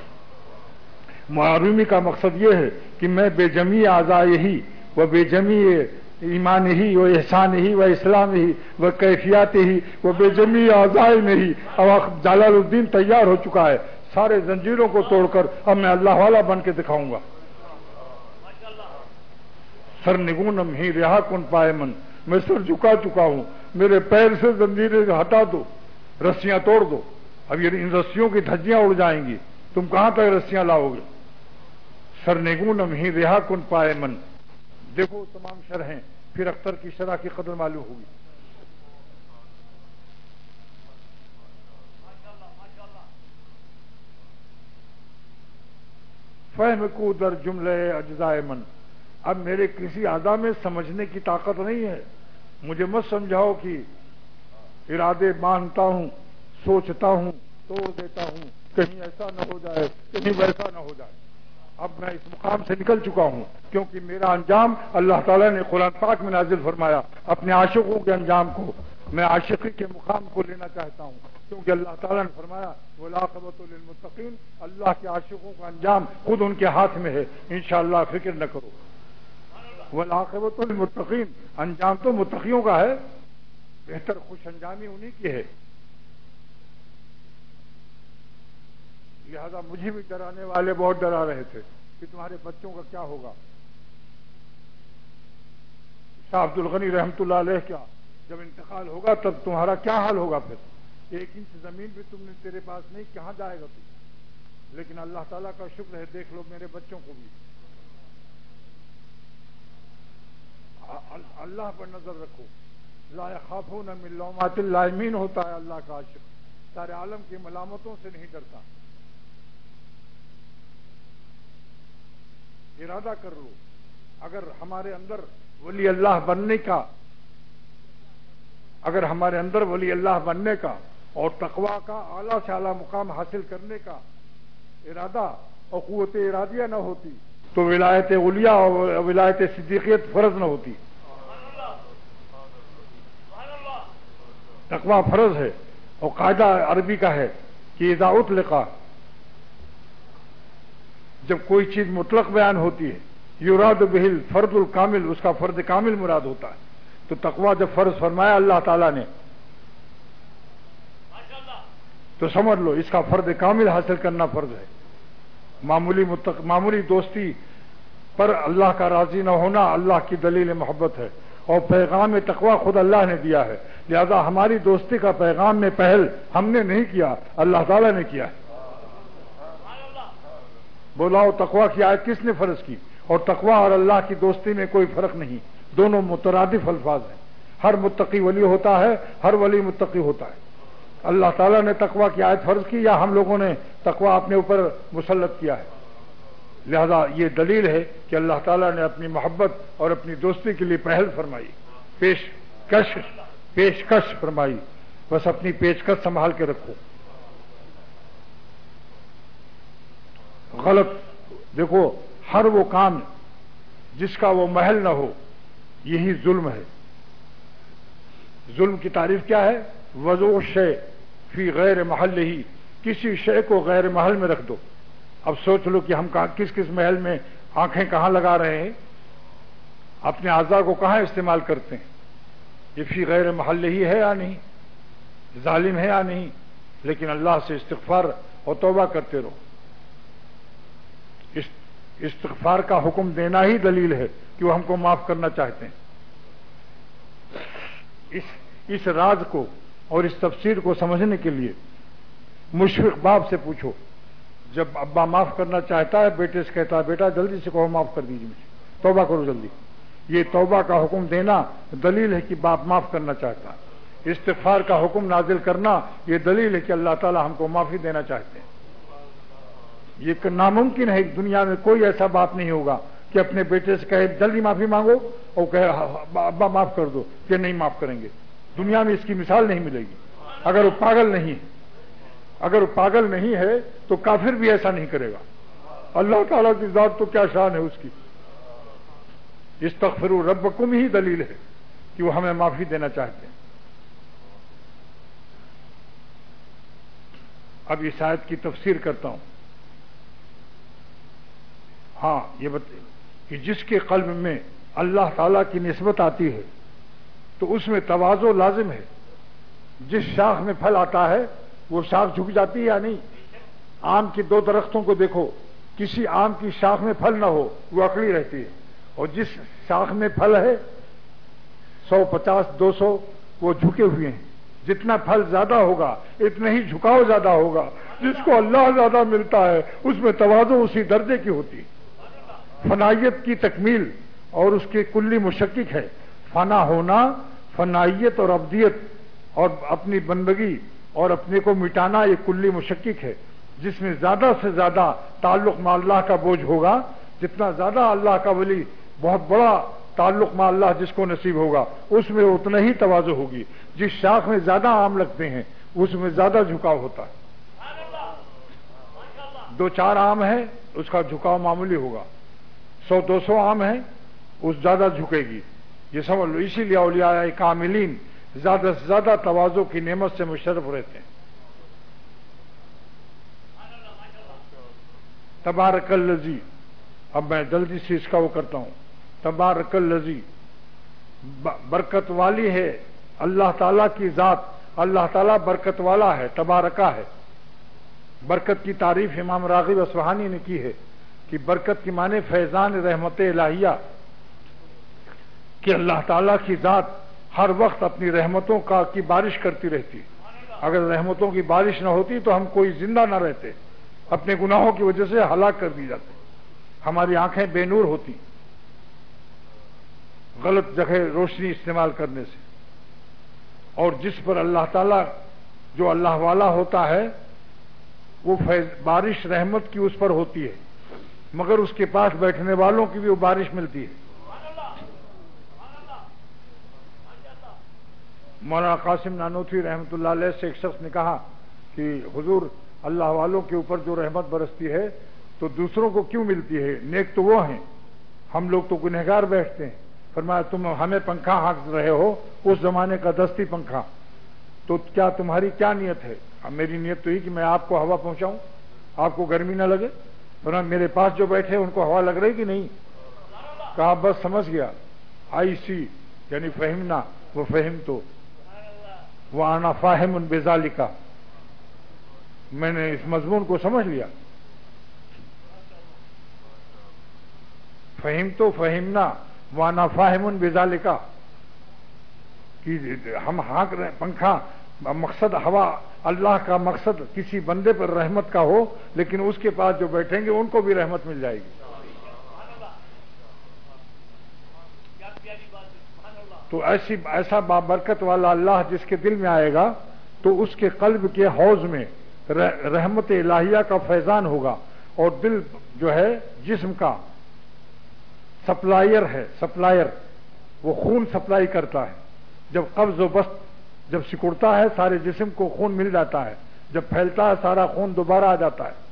[SPEAKER 2] معرومی کا مقصد یہ ہے کہ میں بے جمی اعضاء ہی و بے جمی ایمان ہی و احسان ہی و اسلام ہی و کیفیات ہی و بے جمی اعضاء میں ہی اب جلال الدین تیار ہو چکا ہے، سارے زنجیروں کو توڑ کر اب میں اللہ والا بن کے دکھاؤں گا۔ سر نگونم ہی رہا کن پائے من، میں سر جھکا چکا ہوں، میرے پیر سے زنجیریں ہٹا دو، رسیاں توڑ دو، اب یہ ان رسیوں کی دھجیاں اڑ جائیں گی، تم کہاں تک رسیاں لاؤ گے؟ سر نگونم ہی رہا کن پائے من۔ دیکھو تمام شرحیں، پھر اختر کی شرح کی قدر معلوم ہوگی۔ فہم کو در جملے اجزائے من، اب میرے کسی اعضاء میں سمجھنے کی طاقت نہیں ہے، مجھے مت سمجھاؤ کہ ارادے مانتا ہوں، سوچتا ہوں، توڑ دیتا ہوں، کہیں ایسا نہ ہو جائے، کہیں ویسا نہ ہو جائے۔ اب میں اس مقام سے نکل چکا ہوں، کیونکہ میرا انجام اللہ تعالیٰ نے قرآن پاک میں نازل فرمایا۔ اپنے عاشقوں کے انجام کو میں عاشقی کے مقام کو لینا چاہتا ہوں، کیونکہ اللہ تعالیٰ نے فرمایا والعاقبۃ للمتقین، اللہ کے عاشقوں کا انجام خود ان کے ہاتھ میں ہے، انشاءاللہ فکر نہ کرو۔ والعاقبۃ للمتقین، انجام تو متقیوں کا ہے، بہتر خوش انجامی انہی کی ہے۔ لہذا مجھے بھی ڈرانے والے بہت ڈرا رہے تھے کہ تمہارے بچوں کا کیا ہوگا۔ شاہ عبد الغنی رحمۃ اللہ علیہ کا جب انتقال ہوگا تب تمہارا کیا حال ہوگا؟ پھر 1 انچ زمین بھی تم نے تیرے پاس نہیں، کہاں جائے گا تو؟ لیکن اللہ تعالیٰ کا شکر ہے، دیکھ لو میرے بچوں کو بھی، اللہ پر نظر رکھو۔ لا یخافون من لومات اللائمین ہوتا ہے اللہ کا عاشق، سارے عالم کی ملامتوں سے نہیں ڈرتا۔ ارادہ کر لو، اگر ہمارے اندر ولی اللہ بننے کا، اگر ہمارے اندر ولی اللہ بننے کا اور تقویٰ کا اعلیٰ سے اعلیٰ مقام حاصل کرنے کا ارادہ اور قوت ارادیہ نہ ہوتی تو ولایت اولیاء اور ولایت صدیقیت فرض نہ ہوتی۔ تقویٰ فرض ہے اور قاعدہ عربی کا ہے کہ اذا اطلق، جب کوئی چیز مطلق بیان ہوتی ہے، یراد بہ الفرد الکامل، اس کا فرد کامل مراد ہوتا ہے. تو تقویٰ جب فرض فرمایا اللہ تعالیٰ نے تو سمجھ لو اس کا فرد کامل حاصل کرنا فرض ہے. معمولی دوستی پر اللہ کا راضی نہ ہونا اللہ کی دلیل محبت ہے، اور پیغام تقویٰ خود اللہ نے دیا ہے. لہذا ہماری دوستی کا پیغام میں پہل ہم نے نہیں کیا، اللہ تعالیٰ نے کیا ہے. بولاؤ تقویٰ کی آیت کس نے فرض کی؟ اور تقویٰ اور اللہ کی دوستی میں کوئی فرق نہیں، دونوں مترادف الفاظ ہیں. ہر متقی ولی ہوتا ہے، ہر ولی متقی ہوتا ہے. اللہ تعالیٰ نے تقویٰ کی آیت فرض کی یا ہم لوگوں نے تقویٰ اپنے اوپر مسلط کیا ہے؟ لہذا یہ دلیل ہے کہ اللہ تعالیٰ نے اپنی محبت اور اپنی دوستی کے لیے پہل فرمائی، پیشکش فرمائی. بس اپنی پیشکش سنبھال کے رکھو. غلط دیکھو، ہر وہ کام جس کا وہ محل نہ ہو یہی ظلم ہے. ظلم کی تعریف کیا ہے؟ وضع الشیء فی غیر محل ہی، کسی شے کو غیر محل میں رکھ دو. اب سوچ لو کہ ہم کس محل میں آنکھیں کہاں لگا رہے ہیں، اپنے اعضاء کو کہاں استعمال کرتے ہیں. یہ فی غیر محل ہی ہے یا نہیں؟ ظالم ہے یا نہیں؟ لیکن اللہ سے استغفار اور توبہ کرتے رہو. استغفار کا حکم دینا ہی دلیل ہے کہ وہ ہم کو معاف کرنا چاہتے ہیں. اس راز کو اور اس تفسیر کو سمجھنے کے لیے مشفق باپ سے پوچھو. جب ابا معاف کرنا چاہتا ہے بیٹے سے کہتا ہے بیٹا جلدی سے کہو معاف کر دیجیے مجھے، توبہ کرو جلدی. یہ توبہ کا حکم دینا دلیل ہے کہ باپ معاف کرنا چاہتا ہے. استغفار کا حکم نازل کرنا یہ دلیل ہے کہ اللہ تعالی ہم کو معافی دینا چاہتے ہیں. یہ ناممکن ہے، دنیا میں کوئی ایسا باپ نہیں ہوگا کہ اپنے بیٹے سے کہے جلدی معافی مانگو اور کہے ابا معاف کر دو، کہ نہیں معاف کریں گے. دنیا میں اس کی مثال نہیں ملے گی. اگر وہ پاگل نہیں ہے تو کافر بھی ایسا نہیں کرے گا. اللہ تعالیٰ کی ذات تو کیا شان ہے اس کی. استغفروا ربکم ہی دلیل ہے کہ وہ ہمیں معافی دینا چاہتے ہیں. اب اس آیت کی تفسیر کرتا ہوں. ہاں یہ کہ جس کے قلب میں اللہ تعالیٰ کی نسبت آتی ہے تو اس میں تواضع لازم ہے. جس شاخ میں پھل آتا ہے وہ شاخ جھک جاتی ہے یا نہیں؟ آم کی دو درختوں کو دیکھو، کسی آم کی شاخ میں پھل نہ ہو وہ اکڑی رہتی ہے، اور جس شاخ میں پھل ہے 150 200 وہ جھکے ہوئے ہیں. جتنا پھل زیادہ ہوگا اتنا ہی جھکاؤ زیادہ ہوگا. جس کو اللہ زیادہ ملتا ہے اس میں تواضع اسی درجے کی ہوتی ہے. فنائیت کی تکمیل اور اس کے کلی مشقق ہے. فنا ہونا، فنائیت اور ابدیت اور اپنی بندگی اور اپنے کو مٹانا یہ کلی مشقق ہے. جس میں زیادہ سے زیادہ تعلق مع اللہ کا بوجھ ہوگا، جتنا زیادہ اللہ کا ولی بہت بڑا تعلق مع اللہ جس کو نصیب ہوگا اس میں اتنا ہی تواضع ہوگی. جس شاخ میں زیادہ آم لگتے ہیں اس میں زیادہ جھکاؤ ہوتا ہے. 2-4 آم ہے اس کا جھکاؤ معمولی ہوگا، 100-200 آم ہے اس زیادہ جھکے گی. یہ سمجھ لو. اسی لیے اولیاء کاملین زیادہ سے زیادہ تواضع کی نعمت سے مشرف رہتے ہیں. تبارک الذی، اب میں جلدی سے اس کا وہ کرتا ہوں. تبارک الذی، برکت والی ہے اللہ تعالیٰ کی ذات. اللہ تعالیٰ برکت والا ہے، تبارکہ ہے. برکت کی تعریف امام راغب اصفہانی نے کی ہے کہ برکت کی معنی فیضان رحمت الہیہ، کہ اللہ تعالیٰ کی ذات ہر وقت اپنی رحمتوں کی بارش کرتی رہتی. اگر رحمتوں کی بارش نہ ہوتی تو ہم کوئی زندہ نہ رہتے، اپنے گناہوں کی وجہ سے ہلاک کر دی جاتے. ہماری آنکھیں بے نور ہوتی غلط جگہ روشنی استعمال کرنے سے. اور جس پر اللہ تعالیٰ جو اللہ والا ہوتا ہے وہ بارش رحمت کی اس پر ہوتی ہے، مگر اس کے پاس بیٹھنے والوں کی بھی وہ بارش ملتی ہے. مولانا قاسم نانوتوی رحمۃ اللہ علیہ سے ایک شخص نے کہا کہ حضور اللہ والوں کے اوپر جو رحمت برستی ہے تو دوسروں کو کیوں ملتی ہے؟ نیک تو وہ ہیں، ہم لوگ تو گنہگار بیٹھتے ہیں. فرمایا تم ہمیں پنکھا ہانک رہے ہو، اس زمانے کا دستی پنکھا، تو کیا تمہاری کیا نیت ہے؟ اب میری نیت تو ہی کہ میں آپ کو ہوا پہنچاؤں، آپ کو گرمی نہ لگے، ورنہ میرے پاس جو بیٹھے ان کو ہوا لگ رہی کہ نہیں؟ کہا بس سمجھ گیا، آئی سی یعنی فہمنا وہ فہم تو وہ آنا فاہم بذالکا، میں نے اس مضمون کو سمجھ لیا. فہم تو فہمنا وانا فاہم بذالکا، کہ ہم ہانک رہے پنکھا، مقصد ہوا، اللہ کا مقصد کسی بندے پر رحمت کا ہو، لیکن اس کے پاس جو بیٹھیں گے ان کو بھی رحمت مل جائے گی. تو ایسا بابرکت والا اللہ جس کے دل میں آئے گا تو اس کے قلب کے حوض میں رحمت الہیہ کا فیضان ہوگا، اور دل جو ہے جسم کا سپلائر ہے، سپلائر، وہ خون سپلائی کرتا ہے. جب قبض و بسط جب سکڑتا ہے سارے جسم کو خون مل جاتا ہے، جب پھیلتا ہے سارا خون دوبارہ آ جاتا ہے.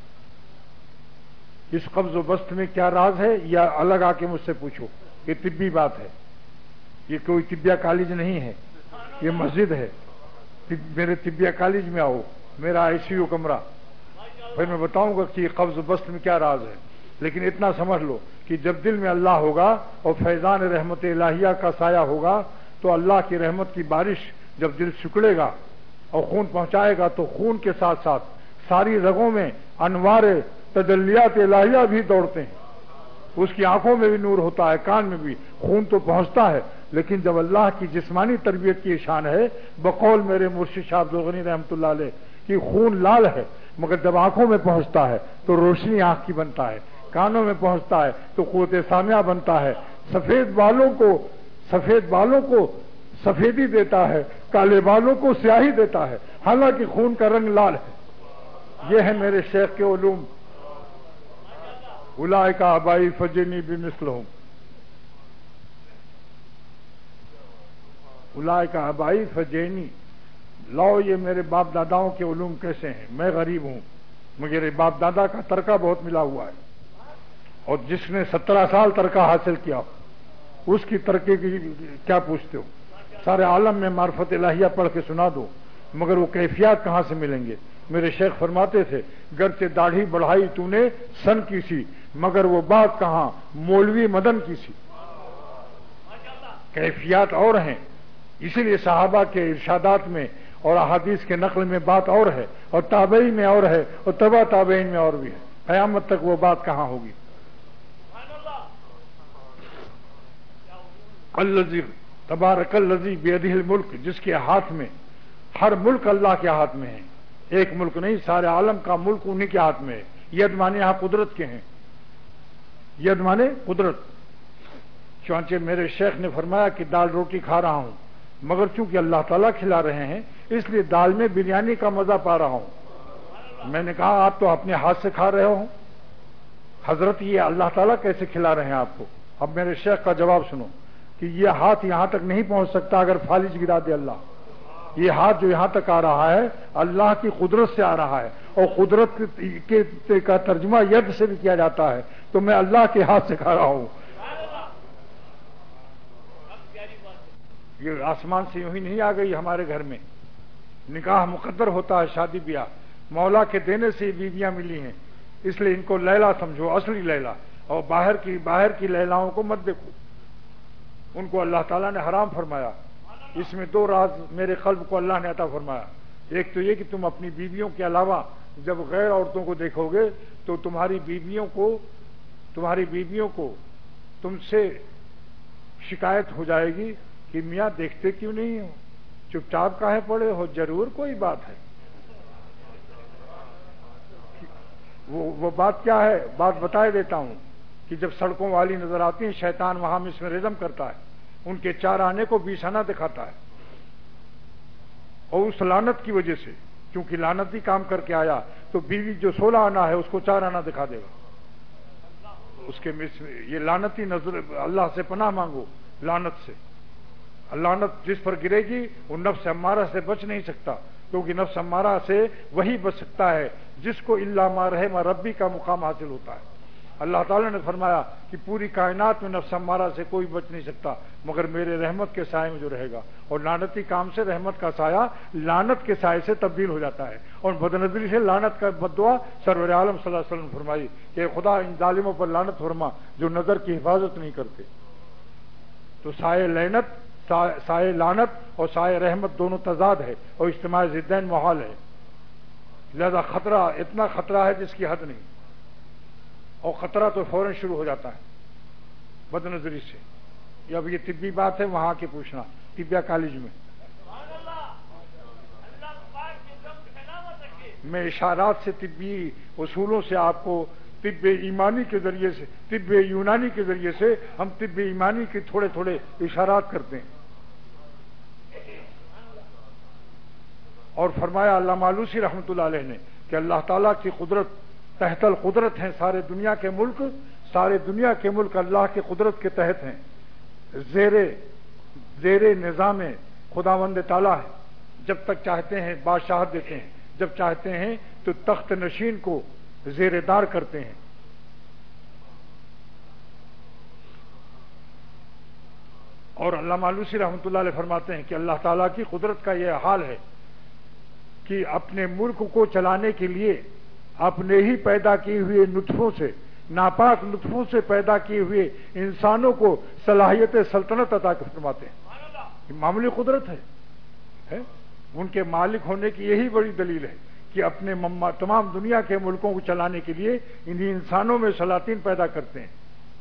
[SPEAKER 2] اس قبض و بسط میں کیا راز ہے یا الگ آ کے مجھ سے پوچھو، یہ طبی بات ہے، یہ کوئی طبیہ کالج نہیں ہے، یہ مسجد ہے. میرے طبیہ کالج میں آؤ، میرا آئی سی یو کمرہ، پھر میں بتاؤں گا کہ قبض و بسط میں کیا راز ہے. لیکن اتنا سمجھ لو کہ جب دل میں اللہ ہوگا اور فیضان رحمت الہیہ کا سایہ ہوگا تو اللہ کی رحمت کی بارش جب دل سکڑے گا اور خون پہنچائے گا تو خون کے ساتھ ساتھ ساری رگوں میں انوار تجلیات الہیہ بھی دوڑتے ہیں. اس کی آنکھوں میں بھی نور ہوتا ہے، کان میں بھی خون تو پہنچتا ہے. لیکن جب اللہ کی جسمانی تربیت کی شان ہے، بقول میرے مرشد شاہ عبد الغنی رحمۃ اللہ علیہ کہ خون لال ہے، مگر جب آنکھوں میں پہنچتا ہے تو روشنی آنکھ کی بنتا ہے، کانوں میں پہنچتا ہے تو قوت سامعہ بنتا ہے، سفید بالوں کو سفیدی دیتا ہے، کالے بالوں کو سیاہی دیتا ہے، حالانکہ خون کا رنگ لال ہے. یہ ہے میرے شیخ کے علوم. اولئک آبائی فجنی بمثلہم، اولئک آبائی فجینی. لاؤ یہ میرے باپ داداؤں کے علوم کیسے ہیں. میں غریب ہوں، مجھے باپ دادا کا ترکہ بہت ملا ہوا ہے، اور جس نے 17 سال ترکہ حاصل کیا اس کی ترکے کی کیا پوچھتے ہو. سارے عالم میں معرفت الہیہ پڑھ کے سنا دو، مگر وہ کیفیات کہاں سے ملیں گے. میرے شیخ فرماتے تھے گرچہ داڑھی بڑھائی تو نے سن کی سی، مگر وہ بات کہاں مولوی مدن کی سی. کیفیات اور ہیں، اسی لیے صحابہ کے ارشادات میں اور احادیث کے نقل میں بات اور ہے، اور تابعین میں اور ہے، اور تبع تابعین میں اور بھی ہے. قیامت تک وہ بات کہاں ہوگی. الذی تبارک الذی بیدہ الملک، جس کے ہاتھ میں ہر ملک اللہ کے ہاتھ میں ہے. ایک ملک نہیں، سارے عالم کا ملک انہی کے ہاتھ میں ہے. ید مانے یہاں قدرت کے ہیں، ید مانے قدرت. چونچہ میرے شیخ نے فرمایا کہ دال روٹی کھا رہا ہوں، مگر چونکہ اللہ تعالیٰ کھلا رہے ہیں اس لیے دال میں بریانی کا مزہ پا رہا ہوں. میں نے کہا آپ تو اپنے ہاتھ سے کھا رہے ہو حضرت، یہ اللہ تعالیٰ کیسے کھلا رہے ہیں آپ کو. اب میرے شیخ کا جواب سنو کہ یہ ہاتھ یہاں تک نہیں پہنچ سکتا اگر فالج گرا دے اللہ. یہ ہاتھ جو یہاں تک آ رہا ہے اللہ کی قدرت سے آ رہا ہے، اور قدرت کا ترجمہ ید سے بھی کیا جاتا ہے، تو میں اللہ کے ہاتھ سے کھا رہا ہوں. یہ آسمان سے یوں ہی نہیں آ گئی ہمارے گھر میں. نکاح مقدر ہوتا ہے، شادی بیاہ مولا کے دینے سے بیویاں ملی ہیں، اس لیے ان کو لیلا سمجھو، اصلی لیلا. اور باہر کی لیلاؤں کو مت دیکھو، ان کو اللہ تعالیٰ نے حرام فرمایا. اس میں 2 راز میرے قلب کو اللہ نے عطا فرمایا. ایک تو یہ کہ تم اپنی بیویوں کے علاوہ جب غیر عورتوں کو دیکھو گے تو تمہاری بیویوں کو تم سے شکایت ہو جائے گی کہ میاں دیکھتے کیوں نہیں ہو، چپ چاپ کاہے پڑے ہو، ضرور کوئی بات ہے. وہ بات کیا ہے، بات بتائے دیتا ہوں کہ جب سڑکوں والی نظر آتی ہیں شیطان وہاں مسمرزم کرتا ہے، ان کے 4 آنے کو 20 آنا دکھاتا ہے. اور اس لعنت کی وجہ سے، کیونکہ لعنتی کام کر کے آیا تو بیوی جو 16 آنا ہے اس کو 4 آنا دکھا دے گا. اس کے یہ لعنتی نظر، اللہ سے پناہ مانگو لعنت سے. لعنت جس پر گرے گی وہ نفس امارہ سے بچ نہیں سکتا، کیونکہ نفس امارہ سے وہی بچ سکتا ہے جس کو الا ما رحم ربی کا مقام حاصل ہوتا ہے. اللہ تعالیٰ نے فرمایا کہ پوری کائنات میں نفس امارہ سے کوئی بچ نہیں سکتا مگر میرے رحمت کے سائے میں جو رہے گا، اور لعنتی کام سے رحمت کا سایہ لعنت کے سائے سے تبدیل ہو جاتا ہے، اور بدنظری سے لعنت کا بددعا سرور عالم صلی اللہ علیہ وسلم فرمائی کہ خدا ان ظالموں پر لعنت فرما جو نظر کی حفاظت نہیں کرتے۔ تو سائے لعنت اور سائے رحمت دونوں تضاد ہے اور اجتماع ضدین محال ہے، لہذا خطرہ اتنا خطرہ ہے جس کی حد نہیں، اور خطرہ تو فوراً شروع ہو جاتا ہے بد نظری سے۔ اب یہ طبی بات ہے، وہاں کے پوچھنا طبیہ کالج میں اشارات سے طبی اصولوں سے آپ کو طب ایمانی کے ذریعے سے، طب یونانی کے ذریعے سے ہم طب ایمانی کے تھوڑے تھوڑے اشارات کرتے ہیں۔ اور فرمایا علامہ آلوسی رحمۃ اللہ علیہ نے کہ اللہ تعالیٰ کی قدرت تحت القدرت ہیں، سارے دنیا کے ملک اللہ کی قدرت کے تحت ہیں، زیر نظام خداوند تعالیٰ ہے، جب تک چاہتے ہیں بادشاہت دیتے ہیں، جب چاہتے ہیں تو تخت نشین کو زیر دار کرتے ہیں۔ اور علامہ آلوسی رحمۃ اللہ علیہ فرماتے ہیں کہ اللہ تعالیٰ کی قدرت کا یہ حال ہے کہ اپنے ملک کو چلانے کے لیے اپنے ہی پیدا کیے ہوئے نطفوں سے، ناپاک نطفوں سے پیدا کیے ہوئے انسانوں کو صلاحیت سلطنت عطا فرماتے ہیں۔ یہ معمولی قدرت ہے، ان کے مالک ہونے کی یہی بڑی دلیل ہے کہ اپنے تمام دنیا کے ملکوں کو چلانے کے لیے انہی انسانوں میں سلاطین پیدا کرتے ہیں،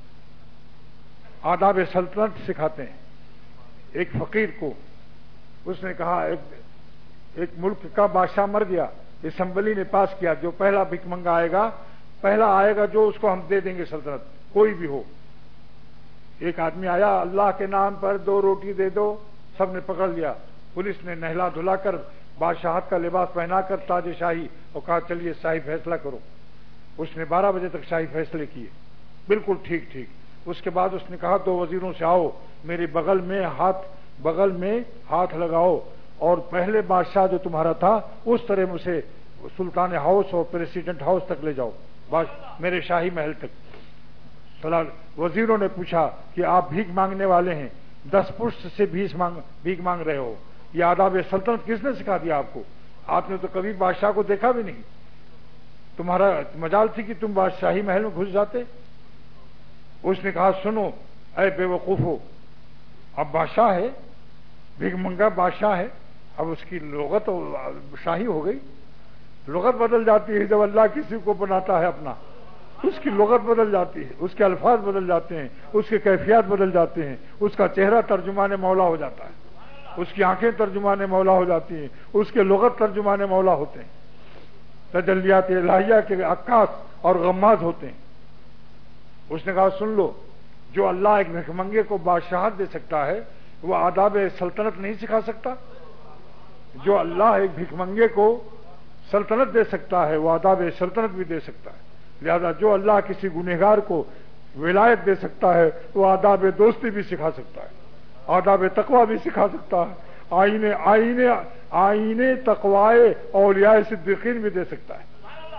[SPEAKER 2] آداب سلطنت سکھاتے ہیں۔ ایک فقیر کو اس نے کہا، ایک ملک کا بادشاہ مر گیا، اسمبلی نے پاس کیا جو پہلا بھیک منگا پہلا آئے گا جو اس کو ہم دے دیں گے سلطنت، کوئی بھی ہو۔ ایک آدمی آیا، اللہ کے نام پر 2 روٹی دے دو، سب نے پکڑ لیا، پولیس نے نہلا دھلا کر بادشاہت کا لباس پہنا کر تاج شاہی اور کہا چلیے شاہی فیصلہ کرو۔ اس نے 12 بجے تک شاہی فیصلے کیے، بالکل ٹھیک۔ اس کے بعد اس نے کہا 2 وزیروں سے آؤ، میرے بغل میں ہاتھ لگاؤ، اور پہلے بادشاہ جو تمہارا تھا اس طرح مجھے سلطان ہاؤس اور پریسیڈنٹ ہاؤس تک لے جاؤ، میرے شاہی محل تک۔ وزیروں نے پوچھا کہ آپ بھیک مانگنے والے ہیں، 10 پشت سے بھیک مانگ رہے ہو، یہ آداب سلطنت کس نے سکھا دیا آپ کو؟ آپ نے تو کبھی بادشاہ کو دیکھا بھی نہیں، تمہارا مجال تھی کہ تم بادشاہی محل میں گھس جاتے۔ اس نے کہا سنو اے بے وقوفو، اب بادشاہ ہے، بھیک منگا بادشاہ ہے، اب اس کی لغت شاہی ہو گئی، لغت بدل جاتی ہے جب اللہ کسی کو بناتا ہے اپنا، اس کی لغت بدل جاتی ہے، اس کے الفاظ بدل جاتے ہیں، اس کے کیفیات بدل جاتے ہیں، اس کا چہرہ ترجمان مولا ہو جاتا ہے، اس کی آنکھیں ترجمان مولا ہو جاتی ہیں، اس کے لغت ترجمان مولا ہوتے ہیں، تجلیات الہیہ کے عکاس اور غماز ہوتے ہیں۔ اس نے کہا سن لو، جو اللہ ایک بھیک منگے کو بادشاہت دے سکتا ہے وہ آداب سلطنت نہیں سکھا سکتا؟ جو اللہ ایک بھیک منگے کو سلطنت دے سکتا ہے وہ آداب سلطنت بھی دے سکتا ہے، لہذا جو اللہ کسی گنہگار کو ولایت دے سکتا ہے وہ آداب دوستی بھی سکھا سکتا ہے، آداب تقوی بھی سکھا سکتا ہے، آئینے تقوائے اولیاء صدیقین بھی دے سکتا ہے۔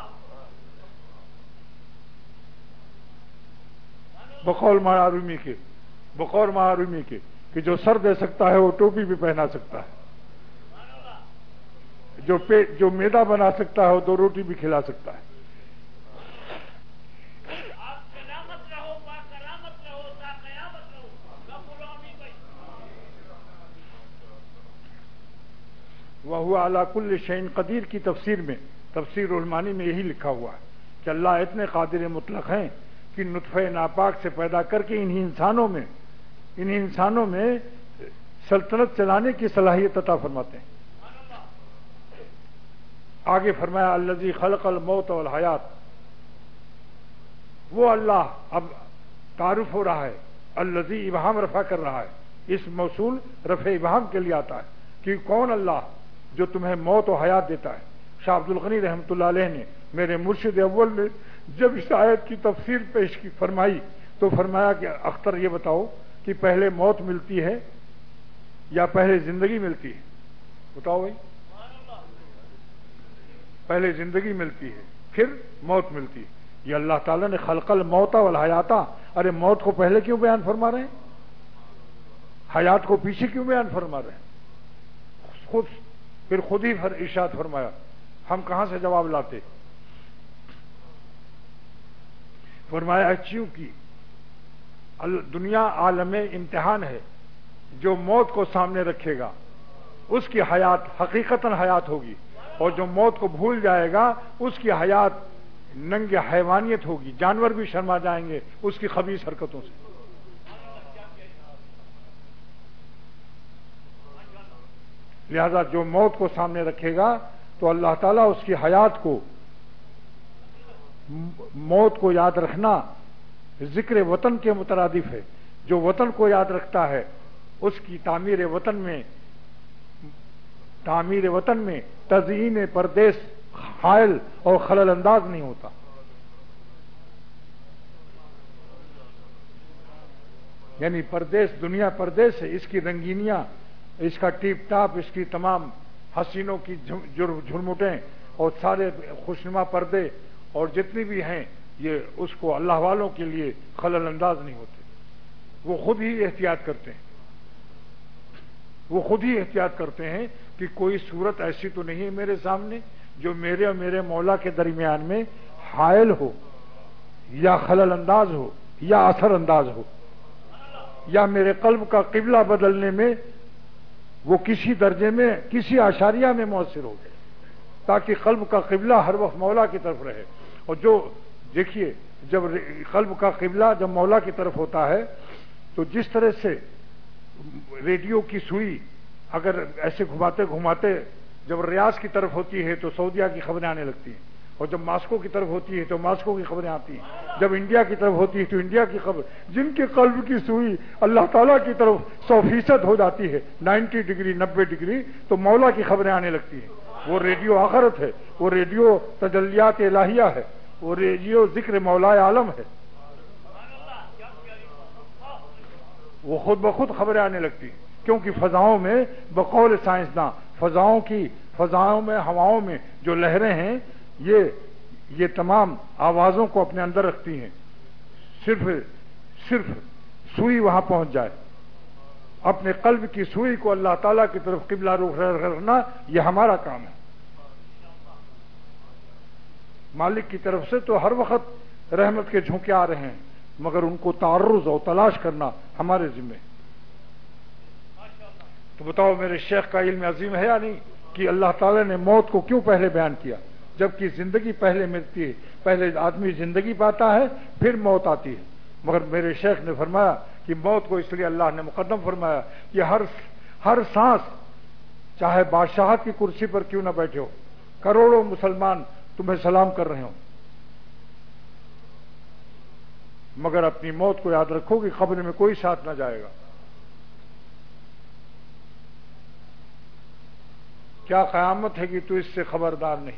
[SPEAKER 2] بقول معرومی کے کہ جو سر دے سکتا ہے وہ ٹوپی بھی پہنا سکتا ہے، جو میدا بنا سکتا ہے وہ 2 روٹی بھی کھلا سکتا ہے۔ وَهُوَ عَلَى كُلِّ شَيْءٍ قدیر کی تفسیر میں، تفسیر المانی میں یہی لکھا ہوا ہے کہ اللہ اتنے قادر مطلق ہیں کہ نطفہ ناپاک سے پیدا کر کے انہی انسانوں میں سلطنت چلانے کی صلاحیت عطا فرماتے ہیں۔ آگے فرمایا الذی خلق الموت والحیات، وہ اللہ، اب تعارف ہو رہا ہے، الذی ابہام رفع کر رہا ہے، اس موصول رفع ابہام کے لیے آتا ہے کہ کون اللہ جو تمہیں موت و حیات دیتا ہے۔ شاہ عبد الغنی رحمۃ اللہ علیہ نے، میرے مرشد اول نے جب اس آیت کی تفسیر پیش کی فرمائی تو فرمایا کہ اختر یہ بتاؤ کہ پہلے موت ملتی ہے یا پہلے زندگی ملتی ہے؟ بتاؤ بھائی، پہلے زندگی ملتی ہے پھر موت ملتی ہے، یہ اللہ تعالیٰ نے خلق الموت والحیاتا، ارے موت کو پہلے کیوں بیان فرما رہے ہیں؟ حیات کو پیچھے کیوں بیان فرما رہے ہیں؟ پھر خود ہی ارشاد فرمایا، ہم کہاں سے جواب لاتے؟ فرمایا چونکہ دنیا عالم امتحان ہے، جو موت کو سامنے رکھے گا اس کی حیات حقیقتاً حیات ہوگی، اور جو موت کو بھول جائے گا اس کی حیات ننگ حیوانیت ہوگی، جانور بھی شرما جائیں گے اس کی خبیث حرکتوں سے۔ لہذا جو موت کو سامنے رکھے گا تو اللہ تعالیٰ اس کی حیات کو، موت کو یاد رکھنا ذکر وطن کے مترادف ہے۔ جو وطن کو یاد رکھتا ہے اس کی تعمیر وطن میں تزئین پردیس حائل اور خلل انداز نہیں ہوتا۔ یعنی پردیس، دنیا پردیس ہے، اس کی رنگینیاں، اس کا ٹیپ ٹاپ، اس کی تمام حسینوں کی جھرمٹیں اور سارے خوشنما پردے اور جتنی بھی ہیں، یہ اس کو اللہ والوں کے لیے خلل انداز نہیں ہوتے۔ وہ خود ہی احتیاط کرتے ہیں کہ کوئی صورت ایسی تو نہیں ہے میرے سامنے جو میرے اور میرے مولا کے درمیان میں حائل ہو، یا خلل انداز ہو، یا اثر انداز ہو، یا میرے قلب کا قبلہ بدلنے میں وہ کسی درجے میں، کسی اشاریہ میں مؤثر ہو، تاکہ قلب کا قبلہ ہر وقت مولا کی طرف رہے۔ اور جو دیکھیے، جب قلب کا قبلہ جب مولا کی طرف ہوتا ہے تو جس طرح سے ریڈیو کی سوئی اگر ایسے گھماتے جب ریاض کی طرف ہوتی ہے تو سعودیہ کی خبریں آنے لگتی ہیں، اور جب ماسکو کی طرف ہوتی ہے تو ماسکو کی خبریں آتی ہیں، جب انڈیا کی طرف ہوتی ہے تو انڈیا کی خبر۔ جن کے قلب کی سوئی اللہ تعالیٰ کی طرف 100% ہو جاتی ہے، 90 ڈگری 90 ڈگری، تو مولا کی خبریں آنے لگتی ہیں۔ وہ ریڈیو آخرت ہے، وہ ریڈیو تجلیات الہیہ ہے، وہ ریڈیو ذکر مولا عالم ہے۔ وہ خود بخود خبریں آنے لگتی ہیں، کیونکہ فضاؤں میں بقول سائنسداں فضاؤں میں، ہواؤں میں جو لہریں ہیں، یہ تمام آوازوں کو اپنے اندر رکھتی ہیں۔ صرف سوئی وہاں پہنچ جائے، اپنے قلب کی سوئی کو اللہ تعالیٰ کی طرف قبلہ رخ رکھنا، یہ ہمارا کام ہے۔ مالک کی طرف سے تو ہر وقت رحمت کے جھونکے آ رہے ہیں، مگر ان کو تعرض اور تلاش کرنا ہمارے ذمہ۔ تو بتاؤ میرے شیخ کا علم عظیم ہے یا نہیں کہ اللہ تعالیٰ نے موت کو کیوں پہلے بیان کیا، جبکہ زندگی پہلے ملتی ہے، پہلے آدمی زندگی پاتا ہے پھر موت آتی ہے۔ مگر میرے شیخ نے فرمایا کہ موت کو اس لیے اللہ نے مقدم فرمایا کہ ہر سانس، چاہے بادشاہت کی کرسی پر کیوں نہ بیٹھے ہو، کروڑوں مسلمان تمہیں سلام کر رہے ہوں، مگر اپنی موت کو یاد رکھو کہ قبر میں کوئی ساتھ نہ جائے گا۔ کیا قیامت ہے کہ تو اس سے خبردار نہیں؟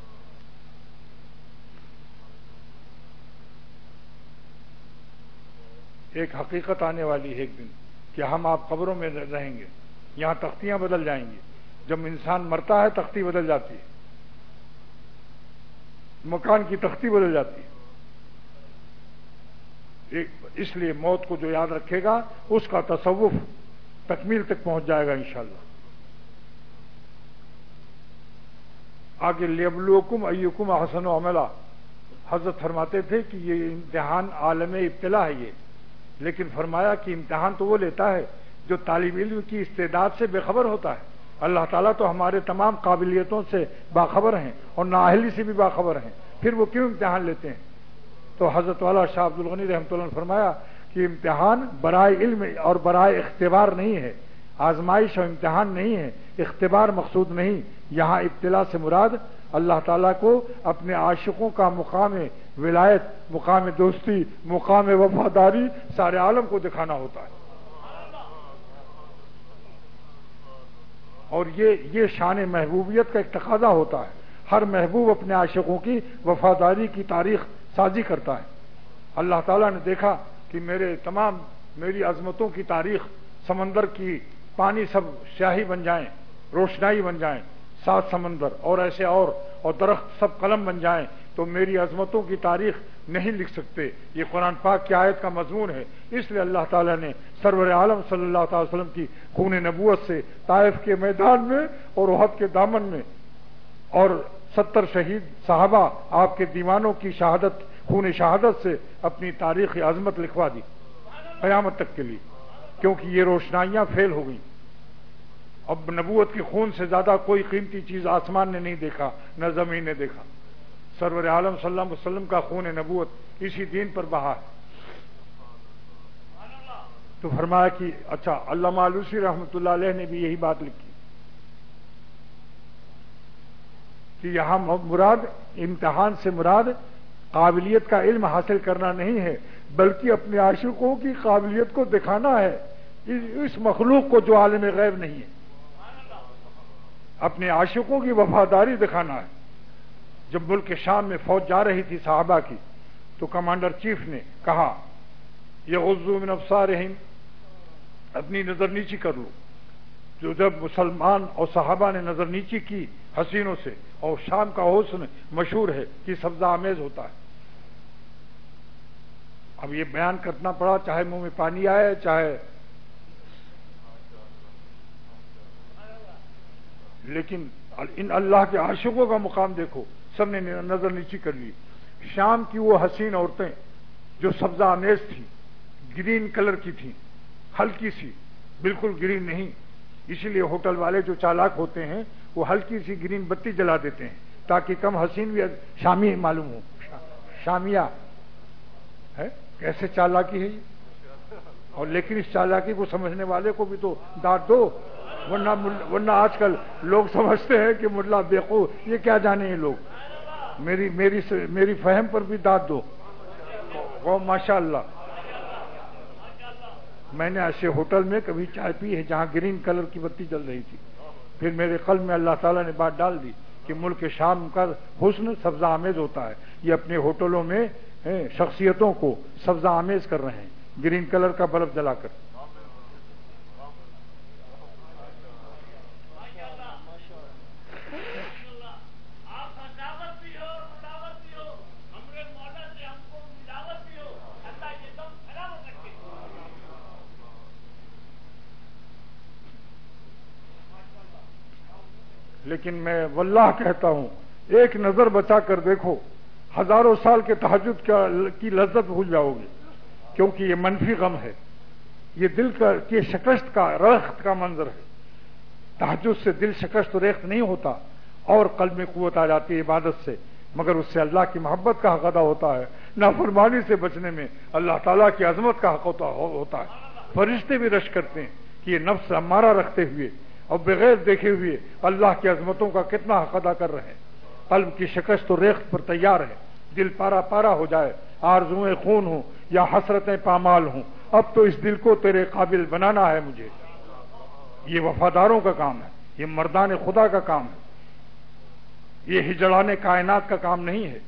[SPEAKER 2] ایک حقیقت آنے والی ہے ایک دن کہ ہم آپ قبروں میں رہیں گے، یہاں تختیاں بدل جائیں گی۔ جب انسان مرتا ہے تختی بدل جاتی ہے، مکان کی تختی بدل جاتی ہے۔ اس لیے موت کو جو یاد رکھے گا اس کا تصوف تکمیل تک پہنچ جائے گا انشاءاللہ۔ آگے لیبلوکم ایکم احسن عملا، حضرت فرماتے تھے کہ یہ امتحان عالم ابتلا ہے یہ، لیکن فرمایا کہ امتحان تو وہ لیتا ہے جو طالب علم کی استعداد سے بے خبر ہوتا ہے۔ اللہ تعالیٰ تو ہمارے تمام قابلیتوں سے باخبر ہیں اور نااہلی سے بھی باخبر ہیں، پھر وہ کیوں امتحان لیتے ہیں؟ تو حضرت والا شاہ عبد الغنی رحمۃ اللہ نے فرمایا کہ امتحان برائے علم اور برائے اختبار نہیں ہے، آزمائش اور امتحان نہیں ہے، اختبار مقصود نہیں۔ یہاں ابتلا سے مراد اللہ تعالیٰ کو اپنے عاشقوں کا مقام ولایت، مقام دوستی، مقام وفاداری سارے عالم کو دکھانا ہوتا ہے۔ اور یہ شان محبوبیت کا ایک تقاضا ہوتا ہے۔ ہر محبوب اپنے عاشقوں کی وفاداری کی تاریخ سازی کرتا ہے۔ اللہ تعالیٰ نے دیکھا کہ میری عظمتوں کی تاریخ، سمندر کی پانی سب سیاہی بن جائیں، روشنائی بن جائیں، 7 سمندر اور ایسے اور درخت سب قلم بن جائیں، تو تو میری عظمتوں کی تاریخ نہیں لکھ سکتے. یہ قرآن پاک کی آیت کا مضمون ہے. اس لیے اللہ تعالیٰ نے سرور عالم صلی اللہ تعالی وسلم کی خون نبوت سے طائف کے میدان میں اور احد کے دامن میں اور 70 شہید صحابہ آپ کے دیوانوں کی شہادت خون شہادت سے اپنی تاریخی عظمت لکھوا دی قیامت تک کے لیے، کیونکہ یہ روشنائیاں فیل ہو گئیں. اب نبوت کی خون سے زیادہ کوئی قیمتی چیز آسمان نے نہیں دیکھا نہ زمین نے دیکھا. سرور عالم صلی اللہ علیہ وسلم کا خون نبوت اسی دین پر بہا ہے. تو فرمایا کہ اچھا علامہ آلوسی رحمۃ اللہ علیہ نے بھی یہی بات لکھی کہ یہاں مراد امتحان سے مراد قابلیت کا علم حاصل کرنا نہیں ہے، بلکہ اپنے عاشقوں کی قابلیت کو دکھانا ہے، اس مخلوق کو جو عالم غیب نہیں ہے. اپنے عاشقوں کی وفاداری دکھانا ہے. جب ملک شام میں فوج جا رہی تھی صحابہ کی تو کمانڈر چیف نے کہا یغضوا من ابصارہم، اپنی نظر نیچی کر لو. جو جب مسلمان اور صحابہ نے نظر نیچی کی حسینوں سے، اور شام کا حسن مشہور ہے کہ سبزہ آمیز ہوتا ہے. اب یہ بیان کرنا پڑا چاہے منہ میں پانی آئے چاہے، لیکن ان اللہ کے عاشقوں کا مقام دیکھو. سب نے نظر نیچی کر لی. شام کی وہ حسین عورتیں جو سبزہ آمیز تھی، گرین کلر کی تھیں، ہلکی سی، بالکل گرین نہیں. اسی لیے ہوٹل والے جو چالاک ہوتے ہیں وہ ہلکی سی گرین بتی جلا دیتے ہیں تاکہ کم حسین بھی شامی معلوم ہو. شامیہ ہے کیسے چالاکی ہے یہ. اور لیکن اس چالاکی کو سمجھنے والے کو بھی تو ڈانٹ دو، ورنہ آج کل لوگ سمجھتے ہیں کہ ملا بیوقوف، یہ کیا جانے ہیں لوگ. میری فہم پر بھی داد دو. ماشاء اللہ میں نے ایسے ہوٹل میں کبھی چائے پی ہے جہاں گرین کلر کی بتی جل رہی تھی. پھر میرے قلب میں اللہ تعالیٰ نے بات ڈال دی کہ ملک شام کا حسن سبزہ آمیز ہوتا ہے. یہ اپنے ہوٹلوں میں شخصیتوں کو سبزہ آمیز کر رہے ہیں گرین کلر کا بلب جلا کر. لیکن میں واللہ کہتا ہوں ایک نظر بچا کر دیکھو، ہزاروں سال کے تہجد کی لذت بھول جاؤ گے، کیونکہ یہ منفی غم ہے. یہ دل کی شکست کا ریخت کا منظر ہے. تہجد سے دل شکست و ریخت نہیں ہوتا اور قلب میں قوت آ جاتی ہے عبادت سے، مگر اس سے اللہ کی محبت کا حق ادا ہوتا ہے. نافرمانی سے بچنے میں اللہ تعالیٰ کی عظمت کا حق ہوتا ہے. فرشتے بھی رش کرتے ہیں کہ یہ نفس امارہ رکھتے ہوئے اور بغیر دیکھے ہوئے اللہ کی عظمتوں کا کتنا حق ادا کر رہے ہیں. قلب کی شکست و ریخت پر تیار ہے. دل پارا پارا ہو جائے، آرزویں خون ہوں یا حسرتیں پامال ہوں، اب تو اس دل کو تیرے قابل بنانا ہے مجھے. یہ وفاداروں کا کام ہے، یہ مردان خدا کا کام ہے. یہ ہجڑان کائنات کا کام نہیں ہے،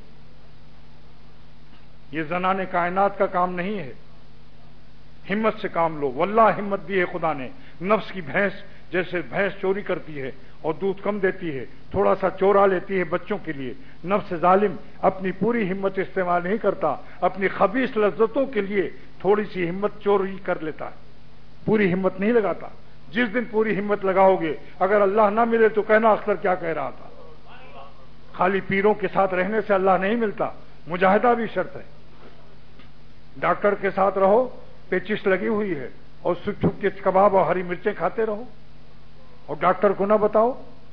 [SPEAKER 2] یہ زنان کائنات کا کام نہیں ہے. ہمت سے کام لو. واللہ ہمت دی ہے خدا نے. نفس کی بھینس جیسے بھینس چوری کرتی ہے اور دودھ کم دیتی ہے، تھوڑا سا چورا لیتی ہے بچوں کے لیے. نفس ظالم اپنی پوری ہمت استعمال نہیں کرتا، اپنی خبیث لذتوں کے لیے تھوڑی سی ہمت چوری کر لیتا ہے، پوری ہمت نہیں لگاتا. جس دن پوری ہمت لگاؤ گے اگر اللہ نہ ملے تو کہنا اختر کیا کہہ رہا تھا. خالی پیروں کے ساتھ رہنے سے اللہ نہیں ملتا، مجاہدہ بھی شرط ہے. ڈاکٹر کے ساتھ رہو، پیچش لگی ہوئی ہے اور چھپ چھپ کے کباب اور ہری مرچیں کھاتے رہو اور ڈاکٹر کو نہ بتاؤ.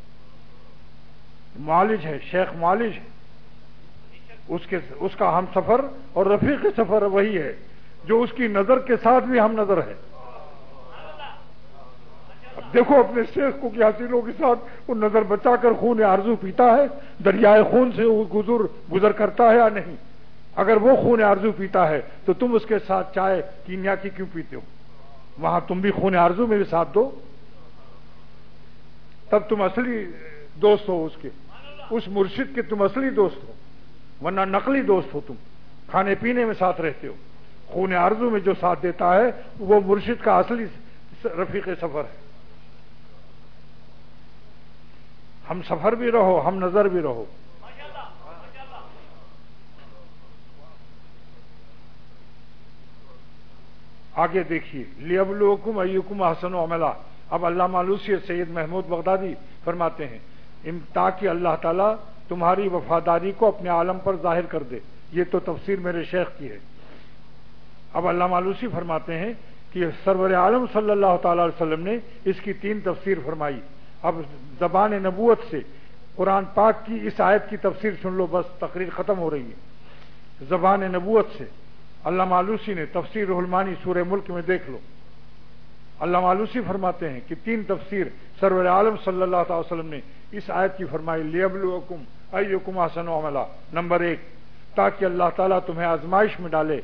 [SPEAKER 2] معالج ہے، شیخ معالج ہے، اس کا ہم سفر اور رفیق سفر وہی ہے جو اس کی نظر کے ساتھ بھی ہم نظر ہے. اب دیکھو اپنے شیخ کو کہ حسینوں کے ساتھ وہ نظر بچا کر خون آرزو پیتا ہے، دریائے خون سے وہ گزر کرتا ہے یا نہیں. اگر وہ خون آرزو پیتا ہے تو تم اس کے ساتھ چائے کینیا کی کیوں پیتے ہو؟ وہاں تم بھی خون آرزو میں بھی ساتھ دو، تب تم اصلی دوست ہو اس کے، اس مرشد کے تم اصلی دوست ہو، ورنہ نقلی دوست ہو. تم کھانے پینے میں ساتھ رہتے ہو. خون آرزو میں جو ساتھ دیتا ہے وہ مرشد کا اصلی رفیق سفر ہے. ہم سفر بھی رہو، ہم نظر بھی رہو. آگے دیکھیے لیبلوکم ایکم احسن عملا. اب علامہ آلوسی سید محمود بغدادی فرماتے ہیں تاکہ اللہ تعالیٰ تمہاری وفاداری کو اپنے عالم پر ظاہر کر دے. یہ تو تفسیر میرے شیخ کی ہے. اب علامہ آلوسی فرماتے ہیں کہ سرور عالم صلی اللہ تعالی علیہ وسلم نے اس کی 3 تفسیر فرمائی. اب زبان نبوت سے قرآن پاک کی اس آیت کی تفسیر سن لو، بس تقریر ختم ہو رہی ہے. زبان نبوت سے علامہ آلوسی نے تفسیر روح المانی سورہ ملک میں دیکھ لو. علامہ آلوسی فرماتے ہیں کہ 3 تفسیر سرور عالم صلی اللہ تعالی وسلم نے اس آیت کی فرمائی لیبلوکم ایکم احسن عملا. نمبر 1 تاکہ اللہ تعالیٰ تمہیں آزمائش میں ڈالے.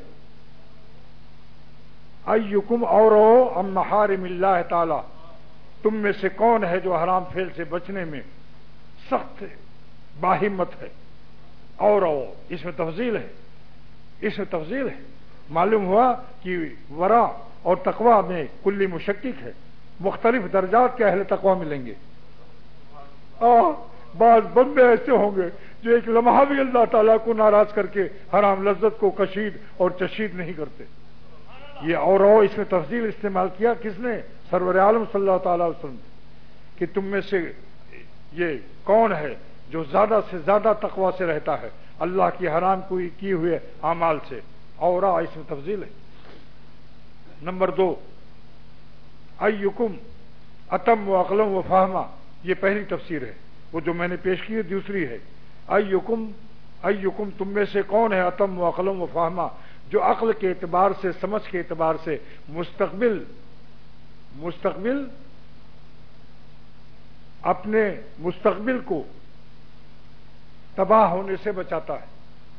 [SPEAKER 2] ایکم اورو ام محارم اللہ تعالی، تم میں سے کون ہے جو حرام فعل سے بچنے میں سخت ہے، باہمت ہے. اورو اس میں تفضیل ہے، اس میں تفضیل ہے. معلوم ہوا کہ ورع اور تقوی میں کلی مشکک ہے. مختلف درجات کے اہل تقوی ملیں گے. بعض بندے ایسے ہوں گے جو ایک لمحہ بھی اللہ تعالیٰ کو ناراض کر کے حرام لذت کو کشید اور چشید نہیں کرتے. یہ اور اس میں تفضیل استعمال کیا کس نے؟ سرور عالم صلی اللہ تعالی وسلم نے، کہ تم میں سے یہ کون ہے جو زیادہ سے زیادہ تقوی سے رہتا ہے اللہ کی حرام کوئی کیے ہوئے اعمال سے. اور اس میں تفضیل ہے. نمبر 2 ایکم اتم و عقلم و فہما، یہ پہلی تفسیر ہے. وہ جو میں نے پیش کی ہے دوسری ہے. ایکم تم میں سے کون ہے اتم و عقلم و فہما، جو عقل کے اعتبار سے، سمجھ کے اعتبار سے مستقبل اپنے مستقبل کو تباہ ہونے سے بچاتا ہے.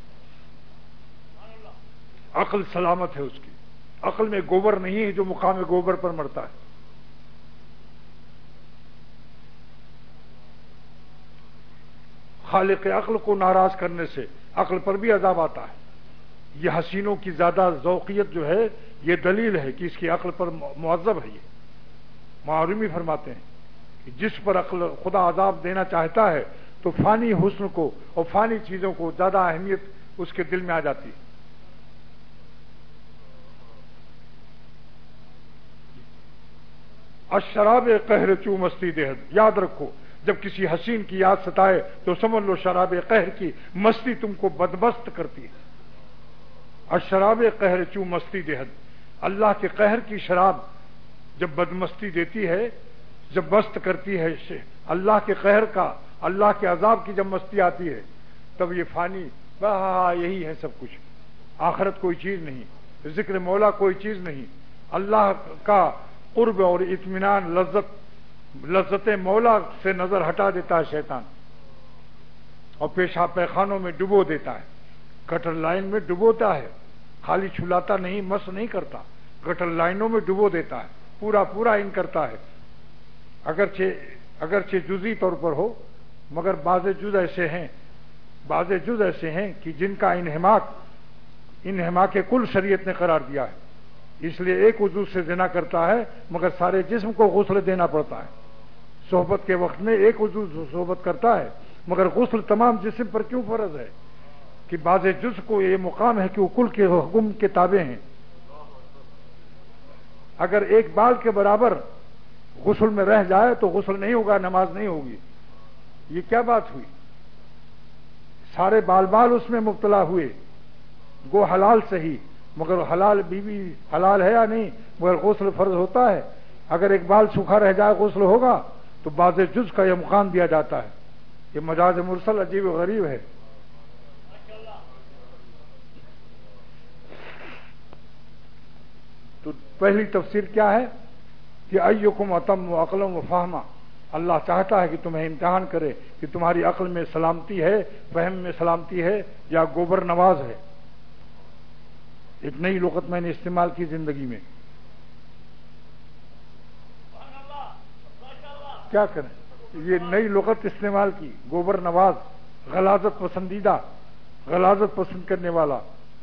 [SPEAKER 2] عقل سلامت ہے اس کی. عقل میں گوبر نہیں ہے جو مقام گوبر پر مرتا ہے. خالق عقل کو ناراض کرنے سے عقل پر بھی عذاب آتا ہے. یہ حسینوں کی زیادہ ذوقیت جو ہے یہ دلیل ہے کہ اس کی عقل پر معذب ہے. یہ معرومی فرماتے ہیں کہ جس پر عقل خدا عذاب دینا چاہتا ہے تو فانی حسن کو اور فانی چیزوں کو زیادہ اہمیت اس کے دل میں آ جاتی ہے. الشراب قہر چو مستی دہد، یاد رکھو جب کسی حسین کی یاد ستائے تو سمجھ لو شراب قہر کی مستی تم کو بدمست کرتی ہے. الشراب قہر چو مستی دہد، اللہ کے قہر کی شراب جب بدمستی دیتی ہے، جب مست کرتی ہے، اللہ کے قہر کا، اللہ کے عذاب کی جب مستی آتی ہے تب یہ فانی یہی ہے سب کچھ. آخرت کوئی چیز نہیں، ذکر مولا کوئی چیز نہیں. اللہ کا قرب اور اطمینان لذت مولا سے نظر ہٹا دیتا ہے شیطان، اور پیشاب پیخانوں میں ڈبو دیتا ہے. گٹر لائن میں ڈبوتا ہے، خالی چھلاتا نہیں، مس نہیں کرتا، گٹر لائنوں میں ڈبو دیتا ہے، پورا ان کرتا ہے. اگرچہ جزئی طور پر ہو، مگر بعض جز ایسے ہیں کہ جن کا انہماک کل شریعت نے قرار دیا ہے. اس لیے ایک عضو سے زنا کرتا ہے مگر سارے جسم کو غسل دینا پڑتا ہے. صحبت کے وقت میں ایک عضو صحبت کرتا ہے مگر غسل تمام جسم پر کیوں فرض ہے؟ کہ بعض جز کو یہ مقام ہے کہ وہ کل کے حکم کے تابع ہیں. اگر ایک بال کے برابر غسل میں رہ جائے تو غسل نہیں ہوگا، نماز نہیں ہوگی. یہ کیا بات ہوئی؟ سارے بال اس میں مبتلا ہوئے، گو حلال صحیح، مگر حلال بیوی حلال ہے یا نہیں، مگر غسل فرض ہوتا ہے. اگر ایک بال سوکھا رہ جائے غسل ہوگا تو بعض جز کا یہ مقام دیا جاتا ہے. یہ مجاز مرسل عجیب و غریب ہے. تو پہلی تفسیر کیا ہے کہ ایکم اتم و عقلم و فہما، اللہ چاہتا ہے کہ تمہیں امتحان کرے کہ تمہاری عقل میں سلامتی ہے، فہم میں سلامتی ہے یا گوبر نواز ہے. ایک نئی لغت میں نے استعمال کی زندگی میں. کیا کریں، یہ نئی لغت استعمال کی، گوبر نواز، غلاظت پسندیدہ، غلاظت پسند کرنے والا.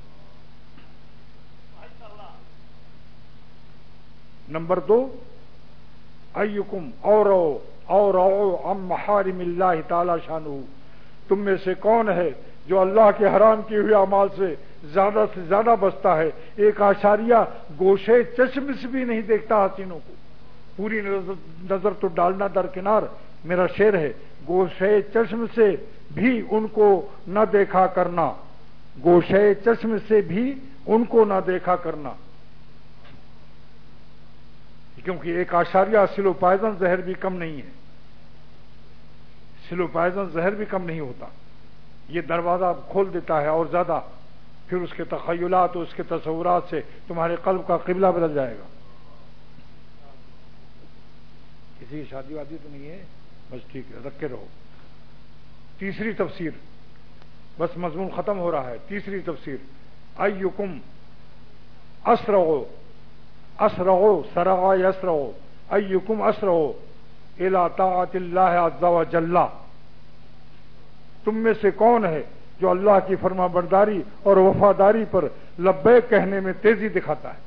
[SPEAKER 2] نمبر 2 ایکم اور ام محارم اللہ تعالی شانہ، تم میں سے کون ہے جو اللہ کے حرام کیے ہوئے اعمال سے زیادہ سے زیادہ بستا ہے، 1 گوشے چشم سے بھی نہیں دیکھتا حسینوں کو، پوری نظر تو ڈالنا درکنار، میرا شعر ہے، گوشے چشم سے بھی ان کو نہ دیکھا کرنا، گوشے چشم سے بھی ان کو نہ دیکھا کرنا، کیونکہ 1 سلو پائزن زہر بھی کم نہیں ہے، سلو پائزن زہر بھی کم نہیں ہوتا، یہ دروازہ کھول دیتا ہے اور زیادہ، پھر اس کے تخیلات اور اس کے تصورات سے تمہارے قلب کا قبلہ بدل جائے گا۔ کسی کی شادی وادی تو نہیں ہے؟ بس ٹھیک ہے، رکھے رہو۔ تیسری تفسیر، بس مضمون ختم ہو رہا ہے۔ تیسری تفسیر، ایکم اسرع سرغ یسرع، ایکم اسرع الی طاعت اللہ عز وجل، تم میں سے کون ہے جو اللہ کی فرما برداری اور وفاداری پر لبیک کہنے میں تیزی دکھاتا ہے؟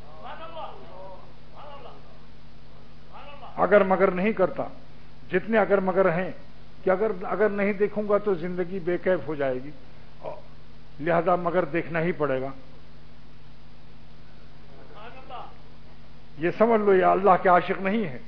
[SPEAKER 2] اگر مگر نہیں کرتا، جتنے اگر مگر ہیں کہ اگر نہیں دیکھوں گا تو زندگی بے کیف ہو جائے گی، لہذا مگر دیکھنا ہی پڑے گا۔ یہ سمجھ لو یہ اللہ کے عاشق نہیں ہے۔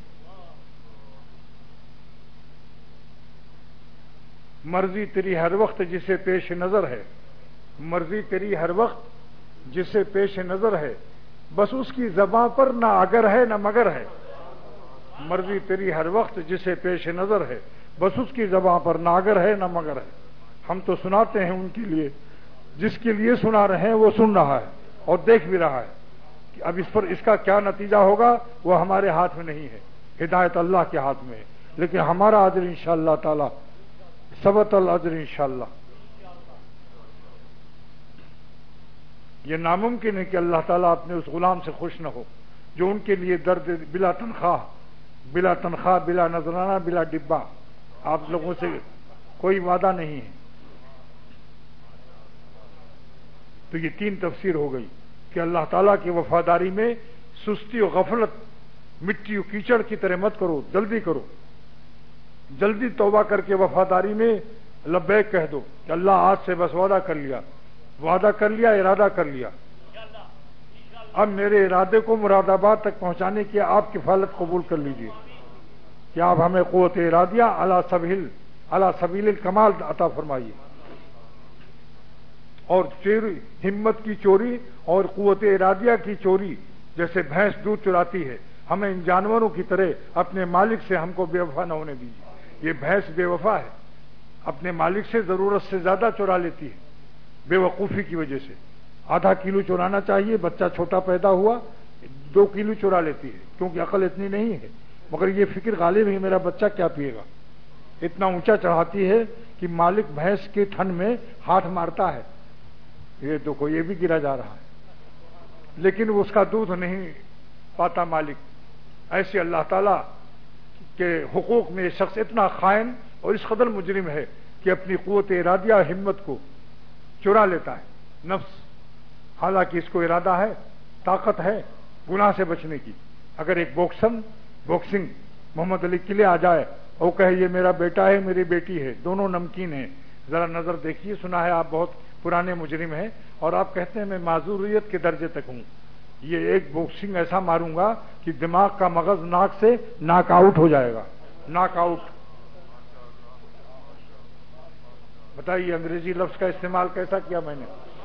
[SPEAKER 2] مرضی تیری ہر وقت جسے پیش نظر ہے، مرضی تیری ہر وقت جسے پیش نظر ہے، بس اس کی زباں پر نہ اگر ہے نہ مگر ہے۔ مرضی تیری ہر وقت جسے پیش نظر ہے، بس اس کی زباں پر نہ اگر ہے نہ مگر ہے۔ ہم تو سناتے ہیں ان کے لیے، جس کے لیے سنا رہے ہیں وہ سن رہا ہے اور دیکھ بھی رہا ہے، کہ اب اس کا کیا نتیجہ ہوگا وہ ہمارے ہاتھ میں نہیں ہے، ہدایت اللہ کے ہاتھ میں ہے، لیکن ہمارا اجر انشاءاللہ تعالی ثبت الاجر انشاءاللہ۔ یہ ناممکن ہے کہ اللہ تعالیٰ اپنے اس غلام سے خوش نہ ہو جو ان کے لیے درد بلا تنخواہ، بلا نذرانہ، بلا ڈبہ، آپ لوگوں سے کوئی وعدہ نہیں ہے۔ تو یہ 3 تفسیر ہو گئی کہ اللہ تعالیٰ کی وفاداری میں سستی و غفلت مٹی و کیچڑ کی طرح مت کرو، جلدی کرو، جلدی توبہ کر کے وفاداری میں لبیک کہہ دو کہ اللہ آج سے بس وعدہ کر لیا، ارادہ کر لیا، اب میرے ارادے کو مراد آباد تک پہنچانے کی آپ کفالت قبول کر لیجئے کہ آپ ہمیں قوت ارادیہ علی سبیل الکمال عطا فرمائیے، اور ہمت کی چوری اور قوت ارادیہ کی چوری، جیسے بھینس دودھ چراتی ہے، ہمیں ان جانوروں کی طرح اپنے مالک سے ہم کو بے وفا نہ ہونے دیجیے۔ یہ بھینس بے وفا ہے، اپنے مالک سے ضرورت سے زیادہ چرا لیتی ہے بے وقوفی کی وجہ سے۔ ½ کلو چرانا چاہیے، بچہ چھوٹا پیدا ہوا 2 کلو چرا لیتی ہے، کیونکہ عقل اتنی نہیں ہے، مگر یہ فکر غالب ہے میرا بچہ کیا پیے گا، اتنا اونچا چڑھاتی ہے کہ مالک بھینس کے تھن میں ہاتھ مارتا ہے، یہ دیکھو یہ بھی گرا جا رہا ہے، لیکن اس کا دودھ نہیں پاتا مالک۔ ایسے اللہ تعالیٰ کے حقوق میں یہ شخص اتنا خائن اور اس قدر مجرم ہے کہ اپنی قوت ارادیہ ہمت کو چرا لیتا ہے نفس، حالانکہ اس کو ارادہ ہے، طاقت ہے گناہ سے بچنے کی۔ اگر ایک باکسنگ محمد علی قلعے آ جائے اور کہے یہ میرا بیٹا ہے میری بیٹی ہے، دونوں نمکین ہیں، ذرا نظر دیکھیے، سنا ہے آپ بہت پرانے مجرم ہیں اور آپ کہتے ہیں میں معذوریت کے درجے تک ہوں، یہ ایک باکسنگ ایسا ماروں گا کہ دماغ کا مغز ناک سے ناک آؤٹ ہو جائے گا، ناک آؤٹ۔ بتائیے انگریزی لفظ کا استعمال کیسا کیا میں نے؟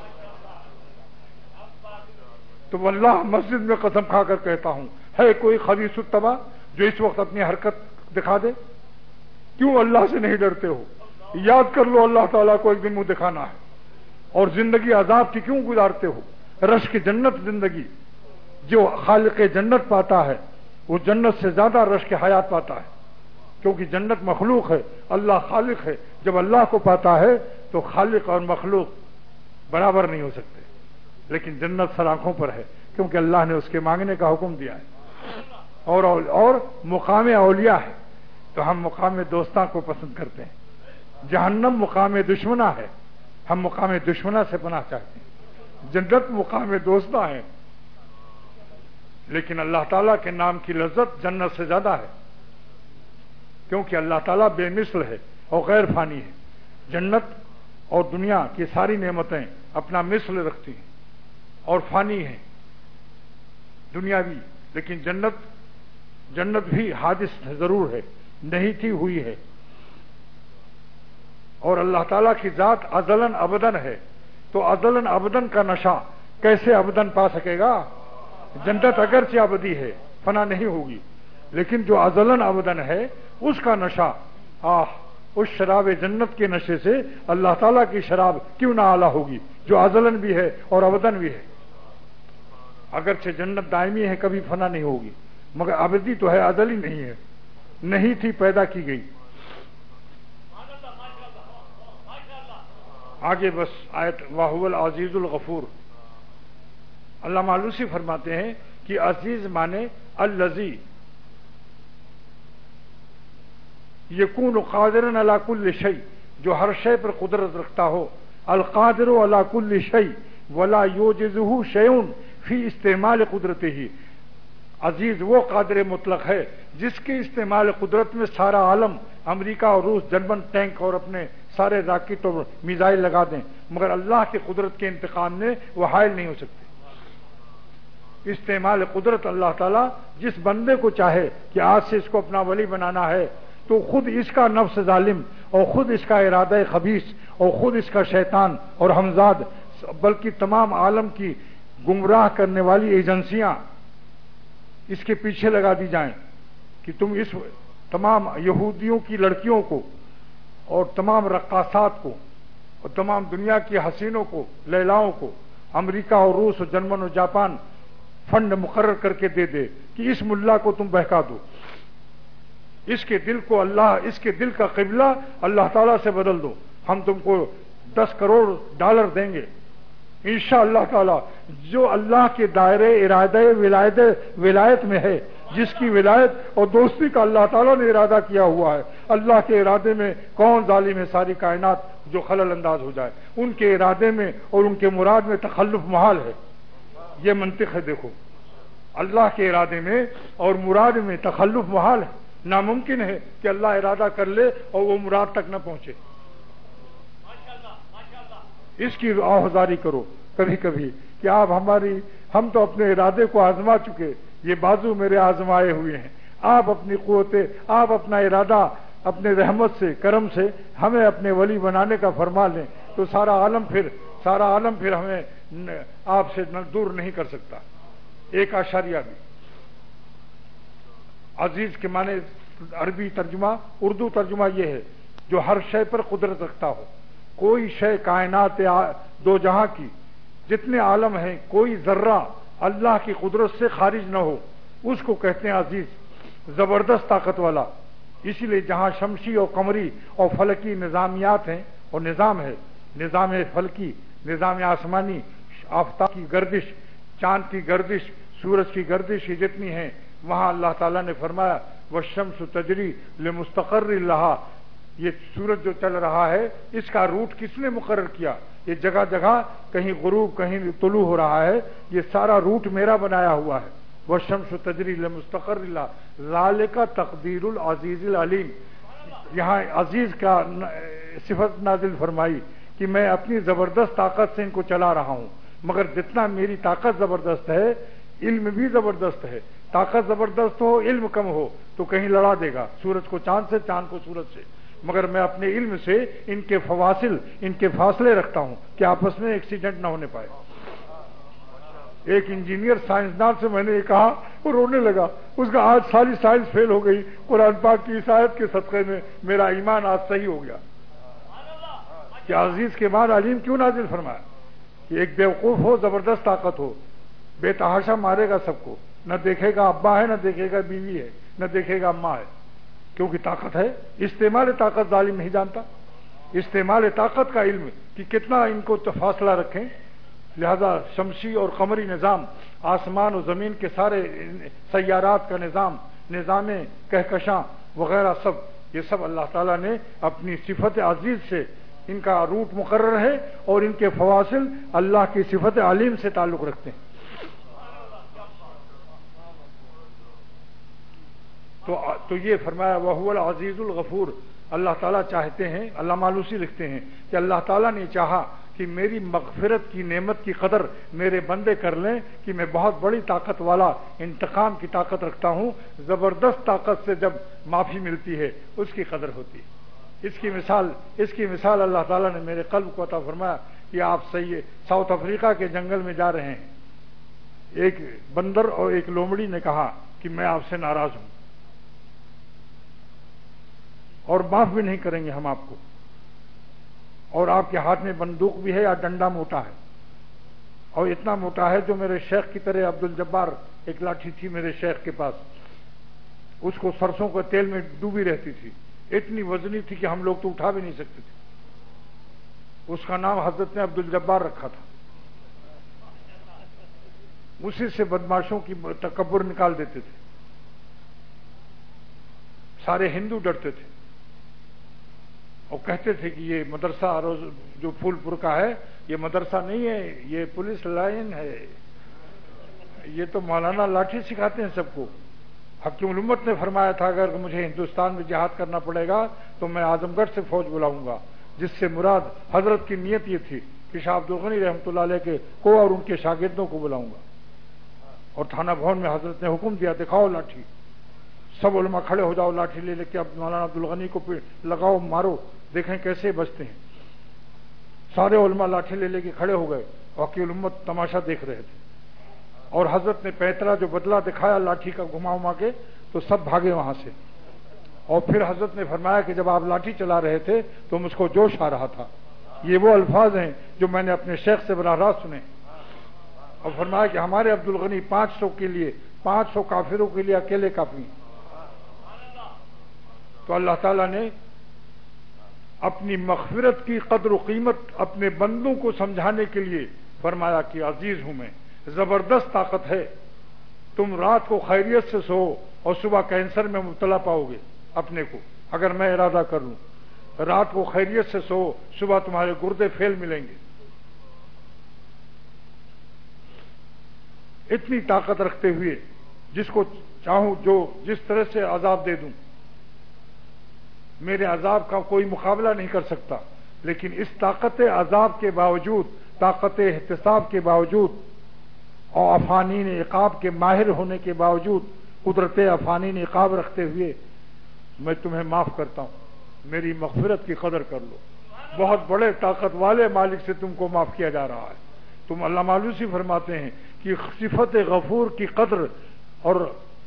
[SPEAKER 2] تو واللہ مسجد میں قسم کھا کر کہتا ہوں، ہے کوئی خبیث الطبع جو اس وقت اپنی حرکت دکھا دے؟ کیوں اللہ سے نہیں ڈرتے ہو؟ یاد کر لو اللہ تعالیٰ کو ایک دن منہ دکھانا ہے، اور زندگی عذاب کی کیوں گزارتے ہو؟ رشک جنت زندگی، جو خالق جنت پاتا ہے وہ جنت سے زیادہ رشک حیات پاتا ہے، کیونکہ جنت مخلوق ہے، اللہ خالق ہے۔ جب اللہ کو پاتا ہے تو خالق اور مخلوق برابر نہیں ہو سکتے، لیکن جنت سر آنکھوں پر ہے کیونکہ اللہ نے اس کے مانگنے کا حکم دیا ہے، اور مقام اولیاء ہے تو ہم مقام دوستاں کو پسند کرتے ہیں۔ جہنم مقام دشمنہ ہے، ہم مقام دشمنہ سے پناہ چاہتے ہیں۔ جنت مقام دوستاں ہے، لیکن اللہ تعالیٰ کے نام کی لذت جنت سے زیادہ ہے، کیونکہ اللہ تعالیٰ بے مثل ہے اور غیر فانی ہے۔ جنت اور دنیا کی ساری نعمتیں اپنا مثل رکھتی ہیں، اور فانی ہیں دنیاوی، لیکن جنت بھی حادث ضرور ہے، نہیں تھی ہوئی ہے. اور اللہ تعالیٰ کی ذات ازلاً ابداً ہے، تو ازلاً ابداً کا نشہ کیسے ابداً پا سکے گا؟ جنت اگرچہ ابدی ہے، فنا نہیں ہوگی، لیکن جو ازلاً ابداً ہے اس کا نشہ، اس شراب جنت کے نشے سے اللہ تعالیٰ کی شراب کیوں نہ اعلیٰ ہوگی جو ازلاً بھی ہے اور ابداً بھی ہے. اگرچہ جنت دائمی ہے، کبھی فنا نہیں ہوگی، مگر ابدی تو ہے، ازلی نہیں ہے، نہیں تھی، پیدا کی گئی. آگے بس آیت وَهُوَ الْعَزِيزُ الْغَفُورُ. علامہ آلوسی فرماتے ہیں کہ عزیز مانے الذی یکون قادرا علی کل شیء، جو ہر شے پر قدرت رکھتا ہو. القادر علی کل شیء ولا یعجزہ شیء فی استعمال قدرتہ. عزیز وہ قادر مطلق ہے جس کے استعمال قدرت میں سارا عالم، امریکہ اور روس جرمن ٹینک اور اپنے سارے راکٹ اور میزائل لگا دیں، مگر اللہ کی قدرت کے انتقام میں وہ حائل نہیں ہو سکتے. استعمال قدرت اللہ تعالیٰ جس بندے کو چاہے کہ آج سے اس کو اپنا ولی بنانا ہے، تو خود اس کا نفس ظالم اور خود اس کا ارادہ خبیث اور خود اس کا شیطان اور ہمزاد، بلکہ تمام عالم کی گمراہ کرنے والی ایجنسیاں اس کے پیچھے لگا دی جائیں کہ تم اس تمام یہودیوں کی لڑکیوں کو اور تمام رقاصات کو اور تمام دنیا کی حسینوں کو، لیلاؤں کو امریکہ اور روس اور جرمن اور جاپان فنڈ مقرر کر کے دے دے کہ اس ملا کو تم بہکا دو، اس کے دل کو اللہ، اس کے دل کا قبلہ اللہ تعالیٰ سے بدل دو، ہم تم کو 10 کروڑ ڈالر دیں گے انشاءاللہ تعالیٰ. جو اللہ کے دائرے ارادہ ولایت میں ہے، جس کی ولایت اور دوستی کا اللہ تعالیٰ نے ارادہ کیا ہوا ہے، اللہ کے ارادے میں کون ظالم ہے ساری کائنات جو خلل انداز ہو جائے؟ ان کے ارادے میں اور ان کے مراد میں تخلف محال ہے. یہ منطق ہے. دیکھو، اللہ کے ارادے میں اور مراد میں تخلف محال ہے. ناممکن ہے کہ اللہ ارادہ کر لے اور وہ مراد تک نہ پہنچے. اس کی آہذاری کرو کبھی کبھی کہ ہم تو اپنے ارادے کو آزما چکے، یہ بازو میرے آزمائے ہوئے ہیں. آپ اپنی قوتیں، آپ اپنا ارادہ اپنے رحمت سے، کرم سے ہمیں اپنے ولی بنانے کا فرما لیں، تو سارا عالم پھر ہمیں آپ سے دور نہیں کر سکتا. ایک اشاریہ بھی. عزیز کے معنی عربی ترجمہ، اردو ترجمہ یہ ہے جو ہر شے پر قدرت رکھتا ہو. کوئی شے کائنات دو جہاں کی جتنے عالم ہیں، کوئی ذرہ اللہ کی قدرت سے خارج نہ ہو، اس کو کہتے ہیں عزیز. زبردست طاقت والا. اسی لیے جہاں شمسی اور قمری اور فلکی نظامیات ہیں اور نظام ہے، نظام فلکی، نظام آسمانی، آفتاب کی گردش، چاند کی گردش، سورج کی گردش، یہ جتنی ہیں، وہاں اللہ تعالیٰ نے فرمایا وَالشَّمْسُ تَجْرِي لِمُسْتَقَرٍّ لَهَا. یہ سورج جو چل رہا ہے، اس کا روٹ کس نے مقرر کیا؟ یہ جگہ جگہ کہیں غروب کہیں طلوع ہو رہا ہے، یہ سارا روٹ میرا بنایا ہوا ہے. وَالشَّمْسُ تَجْرِي لِمُسْتَقَرٍّ لَهَا ذَلِكَ تَقْدِيرُ الْعَزِيزِ الْعَلِيمِ. یہاں عزیز کا صفت نازل فرمائی کہ میں اپنی زبردست طاقت سے ان کو چلا رہا ہوں، مگر جتنا میری طاقت زبردست ہے، علم بھی زبردست ہے. طاقت زبردست ہو، علم کم ہو تو کہیں لڑا دے گا، سورج کو چاند سے، چاند کو سورج سے. مگر میں اپنے علم سے ان کے فواصل، ان کے فاصلے رکھتا ہوں کہ آپس میں ایکسیڈنٹ نہ ہونے پائے. ایک انجینئر سائنسدان سے میں نے یہ کہا، وہ رونے لگا. اس کا آج ساری سائنس فیل ہو گئی، قرآن پاک کی اس آیت کے صدقے میں میرا ایمان آج صحیح ہو گیا. کہ عزیز کے بعد علیم کیوں نازل فرمایا کہ ایک بیوقوف ہو، زبردست طاقت ہو، بے تحاشا مارے گا سب کو، نہ دیکھے گا ابا ہے، نہ دیکھے گا بیوی ہے، نہ دیکھے گا اماں ہے، کیونکہ طاقت ہے. استعمال طاقت ظالم نہیں جانتا. استعمال طاقت کا علم کہ کتنا ان کو فاصلہ رکھیں. لہذا شمسی اور قمری نظام، آسمان و زمین کے سارے سیارات کا نظام، نظام کہکشاں وغیرہ، یہ سب اللہ تعالیٰ نے اپنی صفت عزیز سے ان کا روٹ مقرر ہے، اور ان کے فواصل اللہ کی صفت علیم سے تعلق رکھتے ہیں. تو یہ فرمایا وَهُوَ الْعَزِيزُ الْغَفُورُ. اللہ تعالیٰ چاہتے ہیں، علامہ آلوسی لکھتے ہیں کہ اللہ تعالیٰ نے چاہا کہ میری مغفرت کی نعمت کی قدر میرے بندے کر لیں کہ میں بہت بڑی طاقت والا انتقام کی طاقت رکھتا ہوں، زبردست طاقت سے جب معافی ملتی ہے اس کی قدر ہوتی ہے۔ اس کی مثال اللہ تعالیٰ نے میرے قلب کو عطا فرمایا کہ آپ ساؤتھ افریقہ کے جنگل میں جا رہے ہیں، ایک بندر اور ایک لومڑی نے کہا کہ میں آپ سے ناراض ہوں اور معاف بھی نہیں کریں گے ہم آپ کو، اور آپ کے ہاتھ میں بندوق بھی ہے یا ڈنڈا موٹا ہے، اور اتنا موٹا ہے جو میرے شیخ کی طرح عبد الجبار ایک لاٹھی تھی میرے شیخ کے پاس، اس کو سرسوں کے تیل میں ڈوبی رہتی تھی، اتنی وزنی تھی کہ ہم لوگ تو اٹھا بھی نہیں سکتے تھے۔ اس کا نام حضرت نے عبد الجبار رکھا تھا۔ اسی سے بدماشوں کی تکبر نکال دیتے تھے، سارے ہندو ڈرتے تھے اور کہتے تھے کہ یہ مدرسہ جو پھول پور کا ہے یہ مدرسہ نہیں ہے، یہ پولیس لائن ہے، یہ تو مولانا لاٹھی سکھاتے ہیں سب کو۔ حکیم الامت نے فرمایا تھا اگر مجھے ہندوستان میں جہاد کرنا پڑے گا تو میں اعظم گڑھ سے فوج بلاؤں گا، جس سے مراد حضرت کی نیت یہ تھی کہ شاہ عبد الغنی رحمۃ اللہ علیہ کو اور ان کے شاگردوں کو بلاؤں گا۔ اور تھانہ بھون میں حضرت نے حکم دیا دکھاؤ لاٹھی، سب علماء کھڑے ہو جاؤ، لاٹھی لے کے اب مولانا عبد الغنی کو لگاؤ مارو، دیکھیں کیسے بچتے ہیں۔ سارے علماء لاٹھی لے کے کھڑے ہو گئے، وکیل الامت تماشا دیکھ رہے تھے، اور حضرت نے پیترا جو بدلہ دکھایا لاٹھی کا گھما کے تو سب بھاگے وہاں سے۔ اور پھر حضرت نے فرمایا کہ جب آپ لاٹھی چلا رہے تھے تو مجھ کو جوش آ رہا تھا، یہ وہ الفاظ ہیں جو میں نے اپنے شیخ سے براہ راست سنے، اور فرمایا کہ ہمارے عبد الغنی 500 کے لیے 500 کافروں کے لیے اکیلے کافی ہیں۔ تو اللہ تعالیٰ نے اپنی مغفرت کی قدر و قیمت اپنے بندوں کو سمجھانے کے لیے فرمایا کہ عزیز ہوں میں، زبردست طاقت ہے، تم رات کو خیریت سے سو اور صبح کینسر میں مبتلا پاؤ گے اپنے کو، اگر میں ارادہ کر لوں۔ رات کو خیریت سے سو، صبح تمہارے گردے فیل ملیں گے۔ اتنی طاقت رکھتے ہوئے جس کو چاہوں جس طرح سے عذاب دے دوں، میرے عذاب کا کوئی مقابلہ نہیں کر سکتا، لیکن اس طاقت عذاب کے باوجود، طاقت احتساب کے باوجود اور افانین عقاب کے ماہر ہونے کے باوجود، قدرت افانین عقاب رکھتے ہوئے میں تمہیں معاف کرتا ہوں، میری مغفرت کی قدر کر لو۔ بہت بڑے طاقت والے مالک سے تم کو معاف کیا جا رہا ہے۔ تم علامہ آلوسی فرماتے ہیں کہ صفت غفور کی قدر اور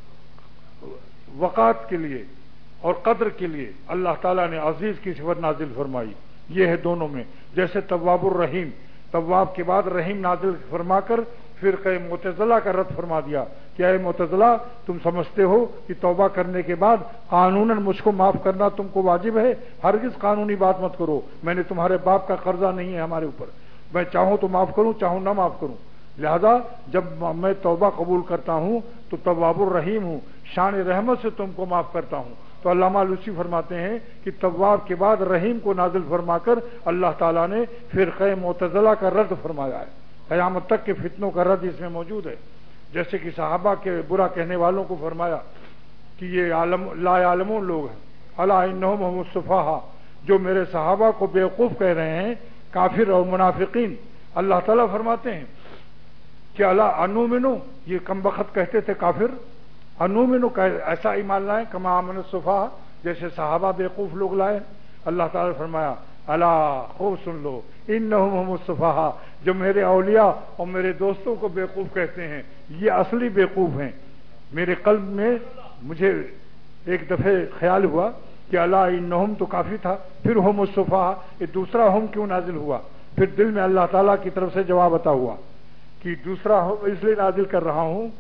[SPEAKER 2] وقات کے لیے اور قدر کے لیے اللہ تعالیٰ نے عزیز کی صفت نازل فرمائی، یہ ہے دونوں میں، جیسے تواب الرحیم، تواب کے بعد رحیم نازل فرما کر فرقہ معتزلہ کا رد فرما دیا کہ اے معتزلہ تم سمجھتے ہو کہ توبہ کرنے کے بعد قانوناً مجھ کو معاف کرنا تم کو واجب ہے، ہرگز قانونی بات مت کرو، میں نے تمہارے باپ کا قرضہ نہیں ہے ہمارے اوپر، میں چاہوں تو معاف کروں چاہوں نہ معاف کروں، لہذا جب میں توبہ قبول کرتا ہوں تو تواب الرحیم ہوں، شان رحمت سے تم کو معاف کرتا ہوں۔ تو علامہ آلوسی فرماتے ہیں کہ تواب کے بعد رحیم کو نازل فرما کر اللہ تعالیٰ نے فرقہ معتزلہ کا رد فرمایا ہے، قیامت تک کے فتنوں کا رد اس میں موجود ہے۔ جیسے کہ صحابہ کے برا کہنے والوں کو فرمایا کہ یہ لا یعلمون لوگ ہیں، الا انہم هم السفہاء، جو میرے صحابہ کو بیوقوف کہہ رہے ہیں، کافر اور منافقین۔ اللہ تعالیٰ فرماتے ہیں کہ الا انؤمنو، یہ کم بخت کہتے تھے کافر، انؤمنو ایسا ایمان لائیں کما آمن السفہاء، جیسے صحابہ بیوقوف لوگ لائے۔ اللہ تعالیٰ نے فرمایا الا خوب سن لو انہم هم السفہاء، جو میرے اولیاء اور میرے دوستوں کو بیوقوف کہتے ہیں یہ اصلی بیوقوف ہیں۔ میرے قلب میں مجھے ایک دفعہ خیال ہوا کہ الا انہم تو کافی تھا، پھر هم السفہاء، یہ دوسرا ہم کیوں نازل ہوا؟ پھر دل میں اللہ تعالیٰ کی طرف سے جواب عطا ہوا کہ دوسرا ہم اس لیے نازل کر رہا ہوں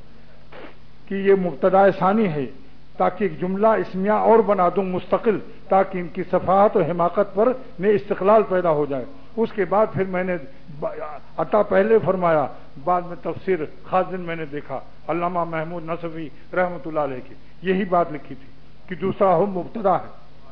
[SPEAKER 2] کہ یہ مبتدا ثانی ہے، تاکہ ایک جملہ اسمیہ اور بنا دوں مستقل، تاکہ ان کی صفاحت و حماقت پر میں استقلال پیدا ہو جائے۔ اس کے بعد پھر میں نے عطا پہلے فرمایا، بعد میں تفسیر خازن میں نے دیکھا علامہ محمود نصفی رحمۃ اللہ علیہ کی یہی بات لکھی تھی کہ دوسرا ہم مبتدا ہے،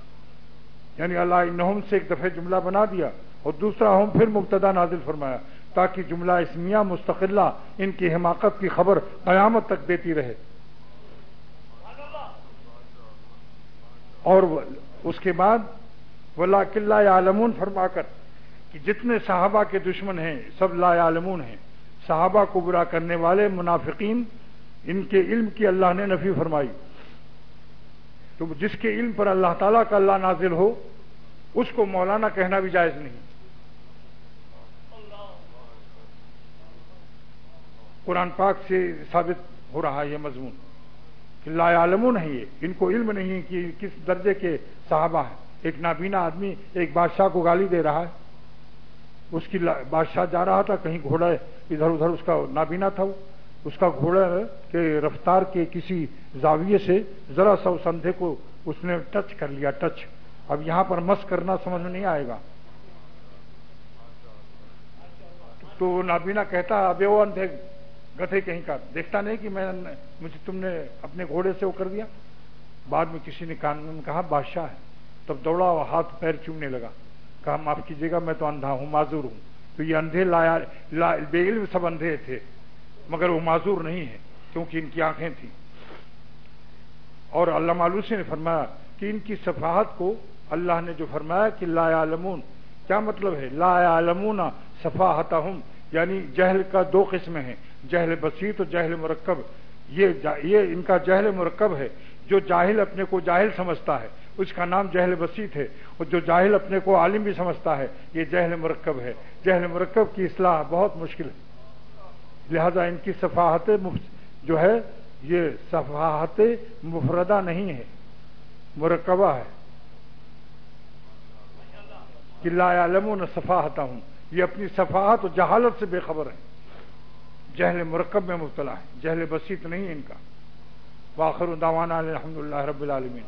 [SPEAKER 2] یعنی اللہ انہم سے ایک دفعہ جملہ بنا دیا اور دوسرا ہم پھر مبتدا نازل فرمایا، تاکہ جملہ اسمیہ مستقلہ ان کی حماقت کی خبر قیامت تک دیتی رہے۔ اور اس کے بعد وَلَٰكِن لَّا يَعْلَمُونَ فرما کر کہ جتنے صحابہ کے دشمن ہیں سب لا یعلمون ہیں، صحابہ کو برا کرنے والے منافقین، ان کے علم کی اللہ نے نفی فرمائی۔ تو جس کے علم پر اللہ تعالیٰ کا اللہ نازل ہو اس کو مولانا کہنا بھی جائز نہیں۔ قرآن پاک سے ثابت ہو رہا ہے یہ مضمون کہ لا یعلمون ہے، یہ ان کو علم نہیں کہ کس درجے کے صحابہ ہیں۔ ایک نابینا آدمی ایک بادشاہ کو گالی دے رہا ہے، اس کی بادشاہ جا رہا تھا کہیں، گھوڑا ادھر ادھر اس کا نابینا تھا، اس کا گھوڑا کے رفتار کے کسی زاویے سے ذرا سا اس اندھے کو اس نے ٹچ کر لیا، ٹچ۔ اب یہاں پر مس کرنا سمجھ میں نہیں آئے گا، تو نابینا کہتا ہے ابے وہ اندھے گدھے کہیں کا، دیکھتا نہیں کہ مجھے تم نے اپنے گھوڑے سے وہ کر دیا۔ بعد میں کسی نے کہا بادشاہ ہے، تب دوڑا اور ہاتھ پیر چومنے لگا، کہا معاف کیجیے گا میں تو اندھا ہوں، معذور ہوں۔ تو یہ اندھے بے علم سب اندھے تھے، مگر وہ معذور نہیں ہے کیونکہ ان کی آنکھیں تھیں۔ اور علامہ آلوسی نے فرمایا کہ ان کی صفاحت کو اللہ نے جو فرمایا کہ لا یعلمون، کیا مطلب ہے؟ لا یعلمون صفاحتہم، یعنی جہل کا دو قسمیں ہیں، جہل بسیط اور جہل مرکب۔ یہ ان کا جہل مرکب ہے، جو جاہل اپنے کو جاہل سمجھتا ہے اس کا نام جہل بسیط ہے، اور جو جاہل اپنے کو عالم بھی سمجھتا ہے یہ جہل مرکب ہے۔ جہل مرکب کی اصلاح بہت مشکل ہے، لہذا ان کی صفاحت جو ہے یہ صفاحت مفردہ نہیں ہے، مرکبہ ہے کہ لا یعلمون صفاحتہم، یہ اپنی صفاحت و جہالت سے بے خبر ہیں، جہل مرکب میں مبتلا ہے، جہل بسیط نہیں ان کا۔ وآخر دعوانا الحمدللہ رب العالمین۔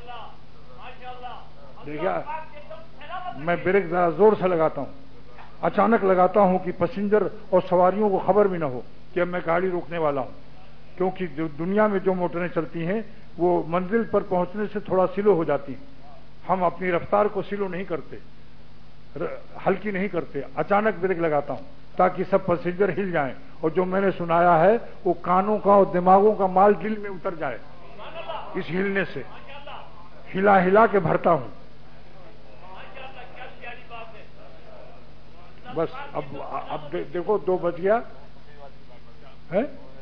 [SPEAKER 2] دیکھیے میں بریک ذرا زور سے لگاتا ہوں، اچانک لگاتا ہوں کہ پیسنجر اور سواریوں کو خبر بھی نہ ہو کہ اب میں گاڑی روکنے والا ہوں، کیونکہ جو دنیا میں جو موٹریں چلتی ہیں وہ منزل پر پہنچنے سے تھوڑا سلو ہو جاتی ہیں، ہم اپنی رفتار کو سلو نہیں کرتے، ہلکی نہیں کرتے، اچانک بریک لگاتا ہوں تاکہ سب پیسنجر ہل جائیں، اور جو میں نے سنایا ہے وہ کانوں کا اور دماغوں کا مال دل میں اتر جائے، اس ہلنے سے ہلا ہلا کے بھرتا ہوں۔ بس اب دیکھو 2 بج گیا ہے،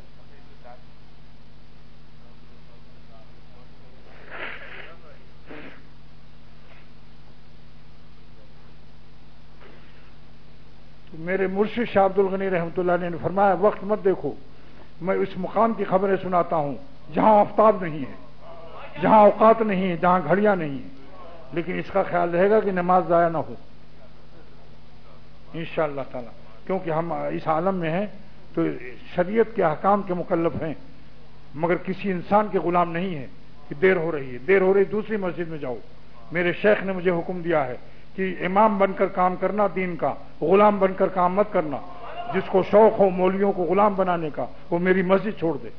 [SPEAKER 2] تو میرے مرشد شاہ عبد الغنی رحمۃ اللہ نے فرمایا وقت مت دیکھو، میں اس مقام کی خبریں سناتا ہوں جہاں آفتاب نہیں ہے، جہاں اوقات نہیں ہے، جہاں گھڑیاں نہیں ہیں، لیکن اس کا خیال رہے گا کہ نماز ضائع نہ ہو انشاءاللہ تعالی، کیونکہ ہم اس عالم میں ہیں تو شریعت کے احکام کے مکلف ہیں، مگر کسی انسان کے غلام نہیں ہیں کہ دیر ہو رہی ہے دوسری مسجد میں جاؤ۔ میرے شیخ نے مجھے حکم دیا ہے کہ امام بن کر کام کرنا دین کا، غلام بن کر کام مت کرنا، جس کو شوق ہو مولویوں کو غلام بنانے کا وہ میری مسجد چھوڑ دے۔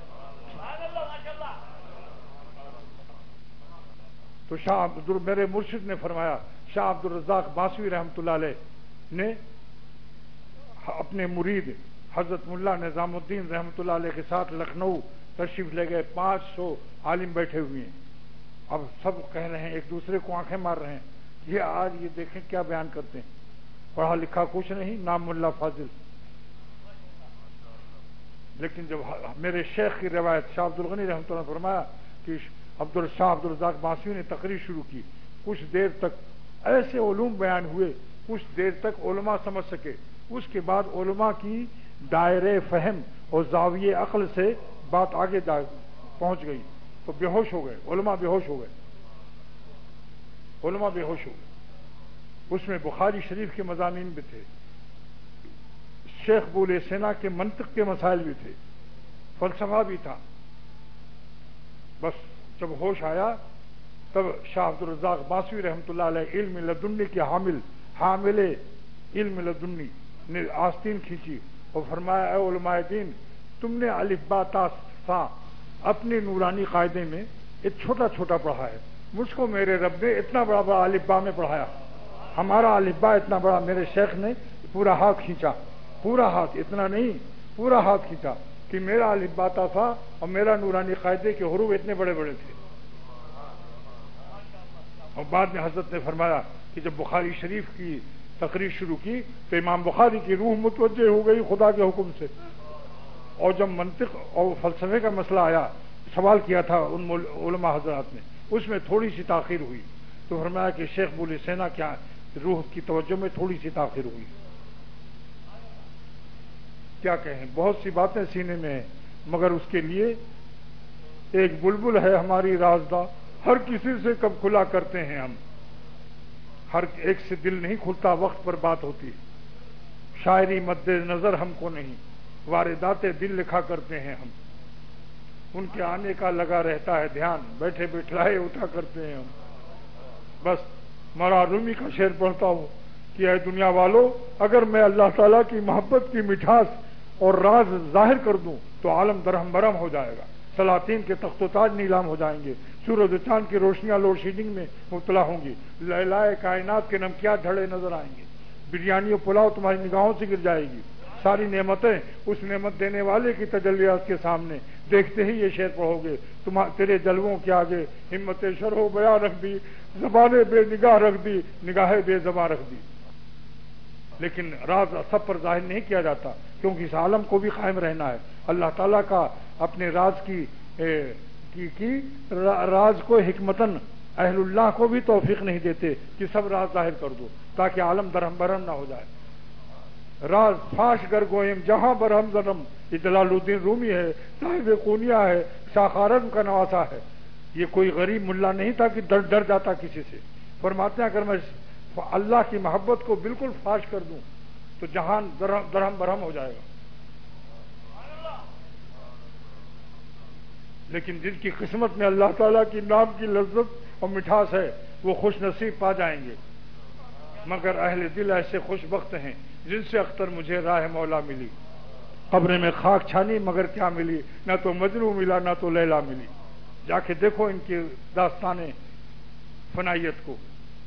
[SPEAKER 2] تو میرے مرشد نے فرمایا، شاہ عبد الرزاق بانسوی رحمۃ اللہ علیہ نے اپنے مرید حضرت ملا نظام الدین رحمۃ اللہ علیہ کے ساتھ لکھنؤ تشریف لے گئے، 500 عالم بیٹھے ہوئے ہیں، اب سب کہہ رہے ہیں، ایک دوسرے کو آنکھیں مار رہے ہیں، یہ آج یہ دیکھیں کیا بیان کرتے ہیں، پڑھا لکھا کچھ نہیں، نام ملا فاضل۔ لیکن جب میرے شیخ کی روایت شاہ عبد الغنی رحمۃ اللہ نے فرمایا کہ شاہ عبد الرزاق بانسوی نے تقریر شروع کی، کچھ دیر تک ایسے علوم بیان ہوئے، کچھ دیر تک علماء سمجھ سکے، اس کے بعد علماء کی دائرے فہم اور زاویے عقل سے بات آگے پہنچ گئی تو بے ہوش ہو گئے، علماء بے ہوش ہو گئے، علماء بے ہوش ہو گئے۔ اس میں بخاری شریف کے مضامین بھی تھے، شیخ بولے سینا کے منطق کے مسائل بھی تھے، فلسفہ بھی تھا۔ بس جب ہوش آیا تب شاہ عبد الرزاق بانسوی رحمۃ اللہ علیہ علم لدنی کے حامل علم لدنی نے آستین کھینچی اور فرمایا اے علماء دین، تم نے الف با تا سا اپنے نورانی قاعدے میں ایک چھوٹا چھوٹا پڑھا ہے، مجھ کو میرے رب نے اتنا بڑا بڑا الف با میں پڑھایا، ہمارا الف با اتنا بڑا، میرے شیخ نے پورا ہاتھ کھینچا، پورا ہاتھ، اتنا نہیں پورا ہاتھ کھینچا کہ میرا الف با تا تھا اور میرا نورانی قاعدے کے حروف اتنے بڑے بڑے تھے۔ اور بعد میں حضرت نے فرمایا کہ جب بخاری شریف کی تقریر شروع کی تو امام بخاری کی روح متوجہ ہو گئی خدا کے حکم سے، اور جب منطق اور فلسفے کا مسئلہ آیا، سوال کیا تھا ان علماء حضرات نے، اس میں تھوڑی سی تاخیر ہوئی، تو فرمایا کہ شیخ بولی سینا کیا روح کی توجہ میں تھوڑی سی تاخیر ہوئی. کیا کہیں، بہت سی باتیں سینے میں ہیں، مگر اس کے لیے ایک بلبل ہے ہماری رازداں، ہر کسی سے کب کھلا کرتے ہیں ہم، ہر ایک سے دل نہیں کھلتا، وقت پر بات ہوتی، شاعری مد نظر ہم کو نہیں، واردات دل لکھا کرتے ہیں ہم، ان کے آنے کا لگا رہتا ہے دھیان، بیٹھے بیٹھلائے اٹھا کرتے ہیں ہم. بس مولانا رومی کا شعر پڑھتا ہوں کہ اے دنیا والو، اگر میں اللہ تعالیٰ کی محبت کی مٹھاس اور راز ظاہر کر دوں تو عالم درہم برہم ہو جائے گا، سلاطین کے تخت و تاج نیلام ہو جائیں گے، سورج و چاند کی روشنیاں لوڈ شیڈنگ میں مبتلا ہوں گی، لہلائے کائنات کے نمکیات دھڑے نظر آئیں گے، بریانی و پلاؤ تمہاری نگاہوں سے گر جائے گی، ساری نعمتیں اس نعمت دینے والے کی تجلیات کے سامنے، دیکھتے ہی یہ شعر پڑھو گے، تیرے جلووں کے آگے ہمت شرح و بیاں رکھ دی، زبان بے نگاہ رکھ دی، نگاہ بے زباں رکھ دی. لیکن راز سب پر ظاہر نہیں کیا جاتا، کیونکہ اس عالم کو بھی قائم رہنا ہے. اللہ تعالیٰ کا اپنے راز کی راز کو حکمتاً اہل اللہ کو بھی توفیق نہیں دیتے کہ سب راز ظاہر کر دو تاکہ عالم درہم برہم نہ ہو جائے. راز فاش گر گوئم جہاں برہم زنم، یہ جلال الدین رومی ہے، صاحب قونیہ ہے، شاخارم کا نواسا ہے. یہ کوئی غریب ملا نہیں تھا کہ ڈر جاتا کسی سے. فرماتے ہیں اگر میں اللہ کی محبت کو بالکل فاش کر دوں تو جہان درہم برہم ہو جائے گا. لیکن جن کی قسمت میں اللہ تعالیٰ کی نام کی لذت اور مٹھاس ہے وہ خوش نصیب پا جائیں گے. مگر اہل دل ایسے خوش بخت ہیں جن سے اختر مجھے راہ مولا ملی، قبر میں خاک چھانی مگر کیا ملی، نہ تو مجنو ملا نہ تو لیلا ملی. جا کے دیکھو ان کی داستان فنائیت کو.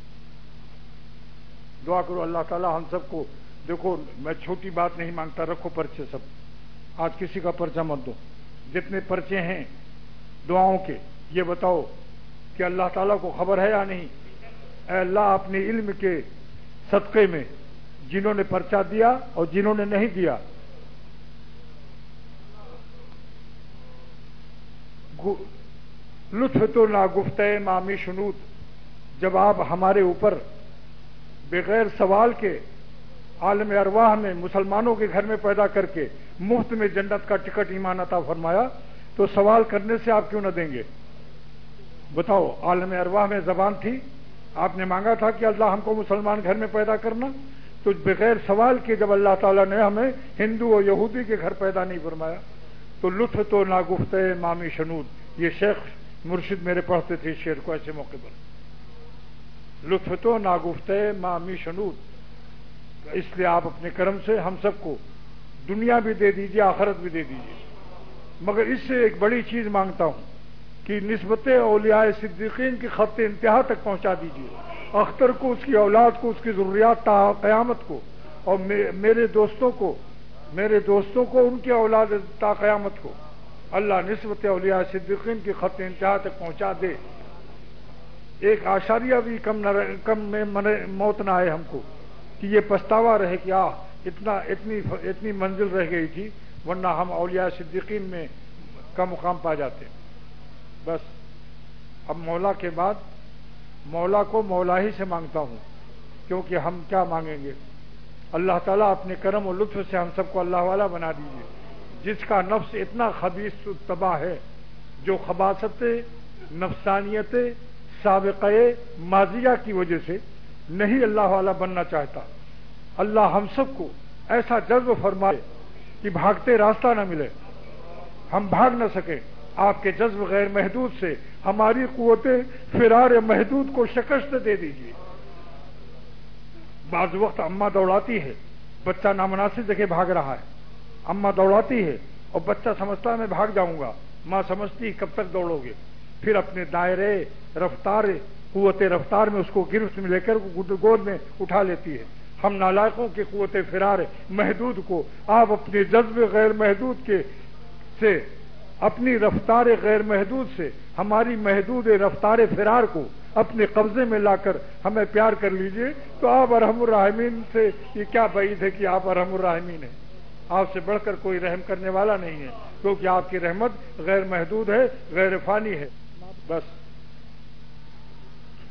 [SPEAKER 2] دعا کرو اللہ تعالیٰ ہم سب کو. دیکھو میں چھوٹی بات نہیں مانگتا، رکھو پرچے سب، آج کسی کا پرچہ مت دو. جتنے پرچے ہیں دعاؤں کے یہ بتاؤ کہ اللہ تعالیٰ کو خبر ہے یا نہیں. اے اللہ اپنے علم کے صدقے میں جنہوں نے پرچہ دیا اور جنہوں نے نہیں دیا، لطف تو نا گفتہ مامی شنود، جب آپ ہمارے اوپر بغیر سوال کے عالم ارواح میں مسلمانوں کے گھر میں پیدا کر کے مفت میں جنت کا ٹکٹ ایمان عطا فرمایا تو سوال کرنے سے آپ کیوں نہ دیں گے؟ بتاؤ، عالم ارواح میں زبان تھی، آپ نے مانگا تھا کہ اللہ ہم کو مسلمان گھر میں پیدا کرنا، تو بغیر سوال کے جب اللہ تعالیٰ نے ہمیں ہندو اور یہودی کے گھر پیدا نہیں فرمایا تو لطف تو ناگفتہ مامی شنود. یہ شیخ مرشد میرے پڑھتے تھے اس شعر کو ایسے موقع پر، لطف تو ناگفتہ مامی شنود. اس لیے آپ اپنے کرم سے ہم سب کو دنیا بھی دے دیجیے، آخرت بھی دے دیجیے. مگر اس سے ایک بڑی چیز مانگتا ہوں کہ نسبت اولیاء صدیقین کی خط انتہا تک پہنچا دیجیے. اختر کو، اس کی اولاد کو، اس کی ضروریات تا قیامت کو، اور میرے دوستوں کو ان کی اولاد تا قیامت کو اللہ نسبت اولیاء صدیقین کی خط انتہا تک پہنچا دے. ایک آشاریہ بھی کم میں موت نہ آئے ہم کو کہ یہ پچھتاوا رہے کہ اتنی منزل رہ گئی تھی، ورنہ ہم اولیاء صدیقین میں کا مقام پا جاتے. بس اب مولا کے بعد مولا کو مولا ہی سے مانگتا ہوں، کیونکہ ہم کیا مانگیں گے. اللہ تعالیٰ اپنے کرم و لطف سے ہم سب کو اللہ والا بنا دیجیے. جس کا نفس اتنا خبیث تباہ ہے، جو خباثت نفسانیت سابقہ ماضیہ کی وجہ سے نہیں اللہ والا بننا چاہتا، اللہ ہم سب کو ایسا جذب فرمائے کہ بھاگتے راستہ نہ ملے، ہم بھاگ نہ سکیں. آپ کے جذب غیر محدود سے ہماری قوت فرار محدود کو شکست دے دیجیے. بعض وقت اماں دوڑاتی ہے، بچہ نامناسب جگہ بھاگ رہا ہے، اماں دوڑاتی ہے اور بچہ سمجھتا ہے میں بھاگ جاؤں گا، ماں سمجھتی کب تک دوڑو گے، پھر اپنے دائرے رفتار قوت رفتار میں اس کو گرفت میں لے کر گود میں اٹھا لیتی ہے. ہم نالائقوں کی قوت فرار محدود کو آپ اپنے جذب غیر محدود کے سے اپنی رفتار غیر محدود سے ہماری محدود رفتار فرار کو اپنے قبضے میں لا کر ہمیں پیار کر لیجئے، تو آپ ارحم الراحمین سے یہ کیا بعید ہے کہ آپ ارحم الراحمین ہیں؟ آپ سے بڑھ کر کوئی رحم کرنے والا نہیں ہے، کیونکہ آپ کی رحمت غیر محدود ہے، غیر فانی ہے۔ بس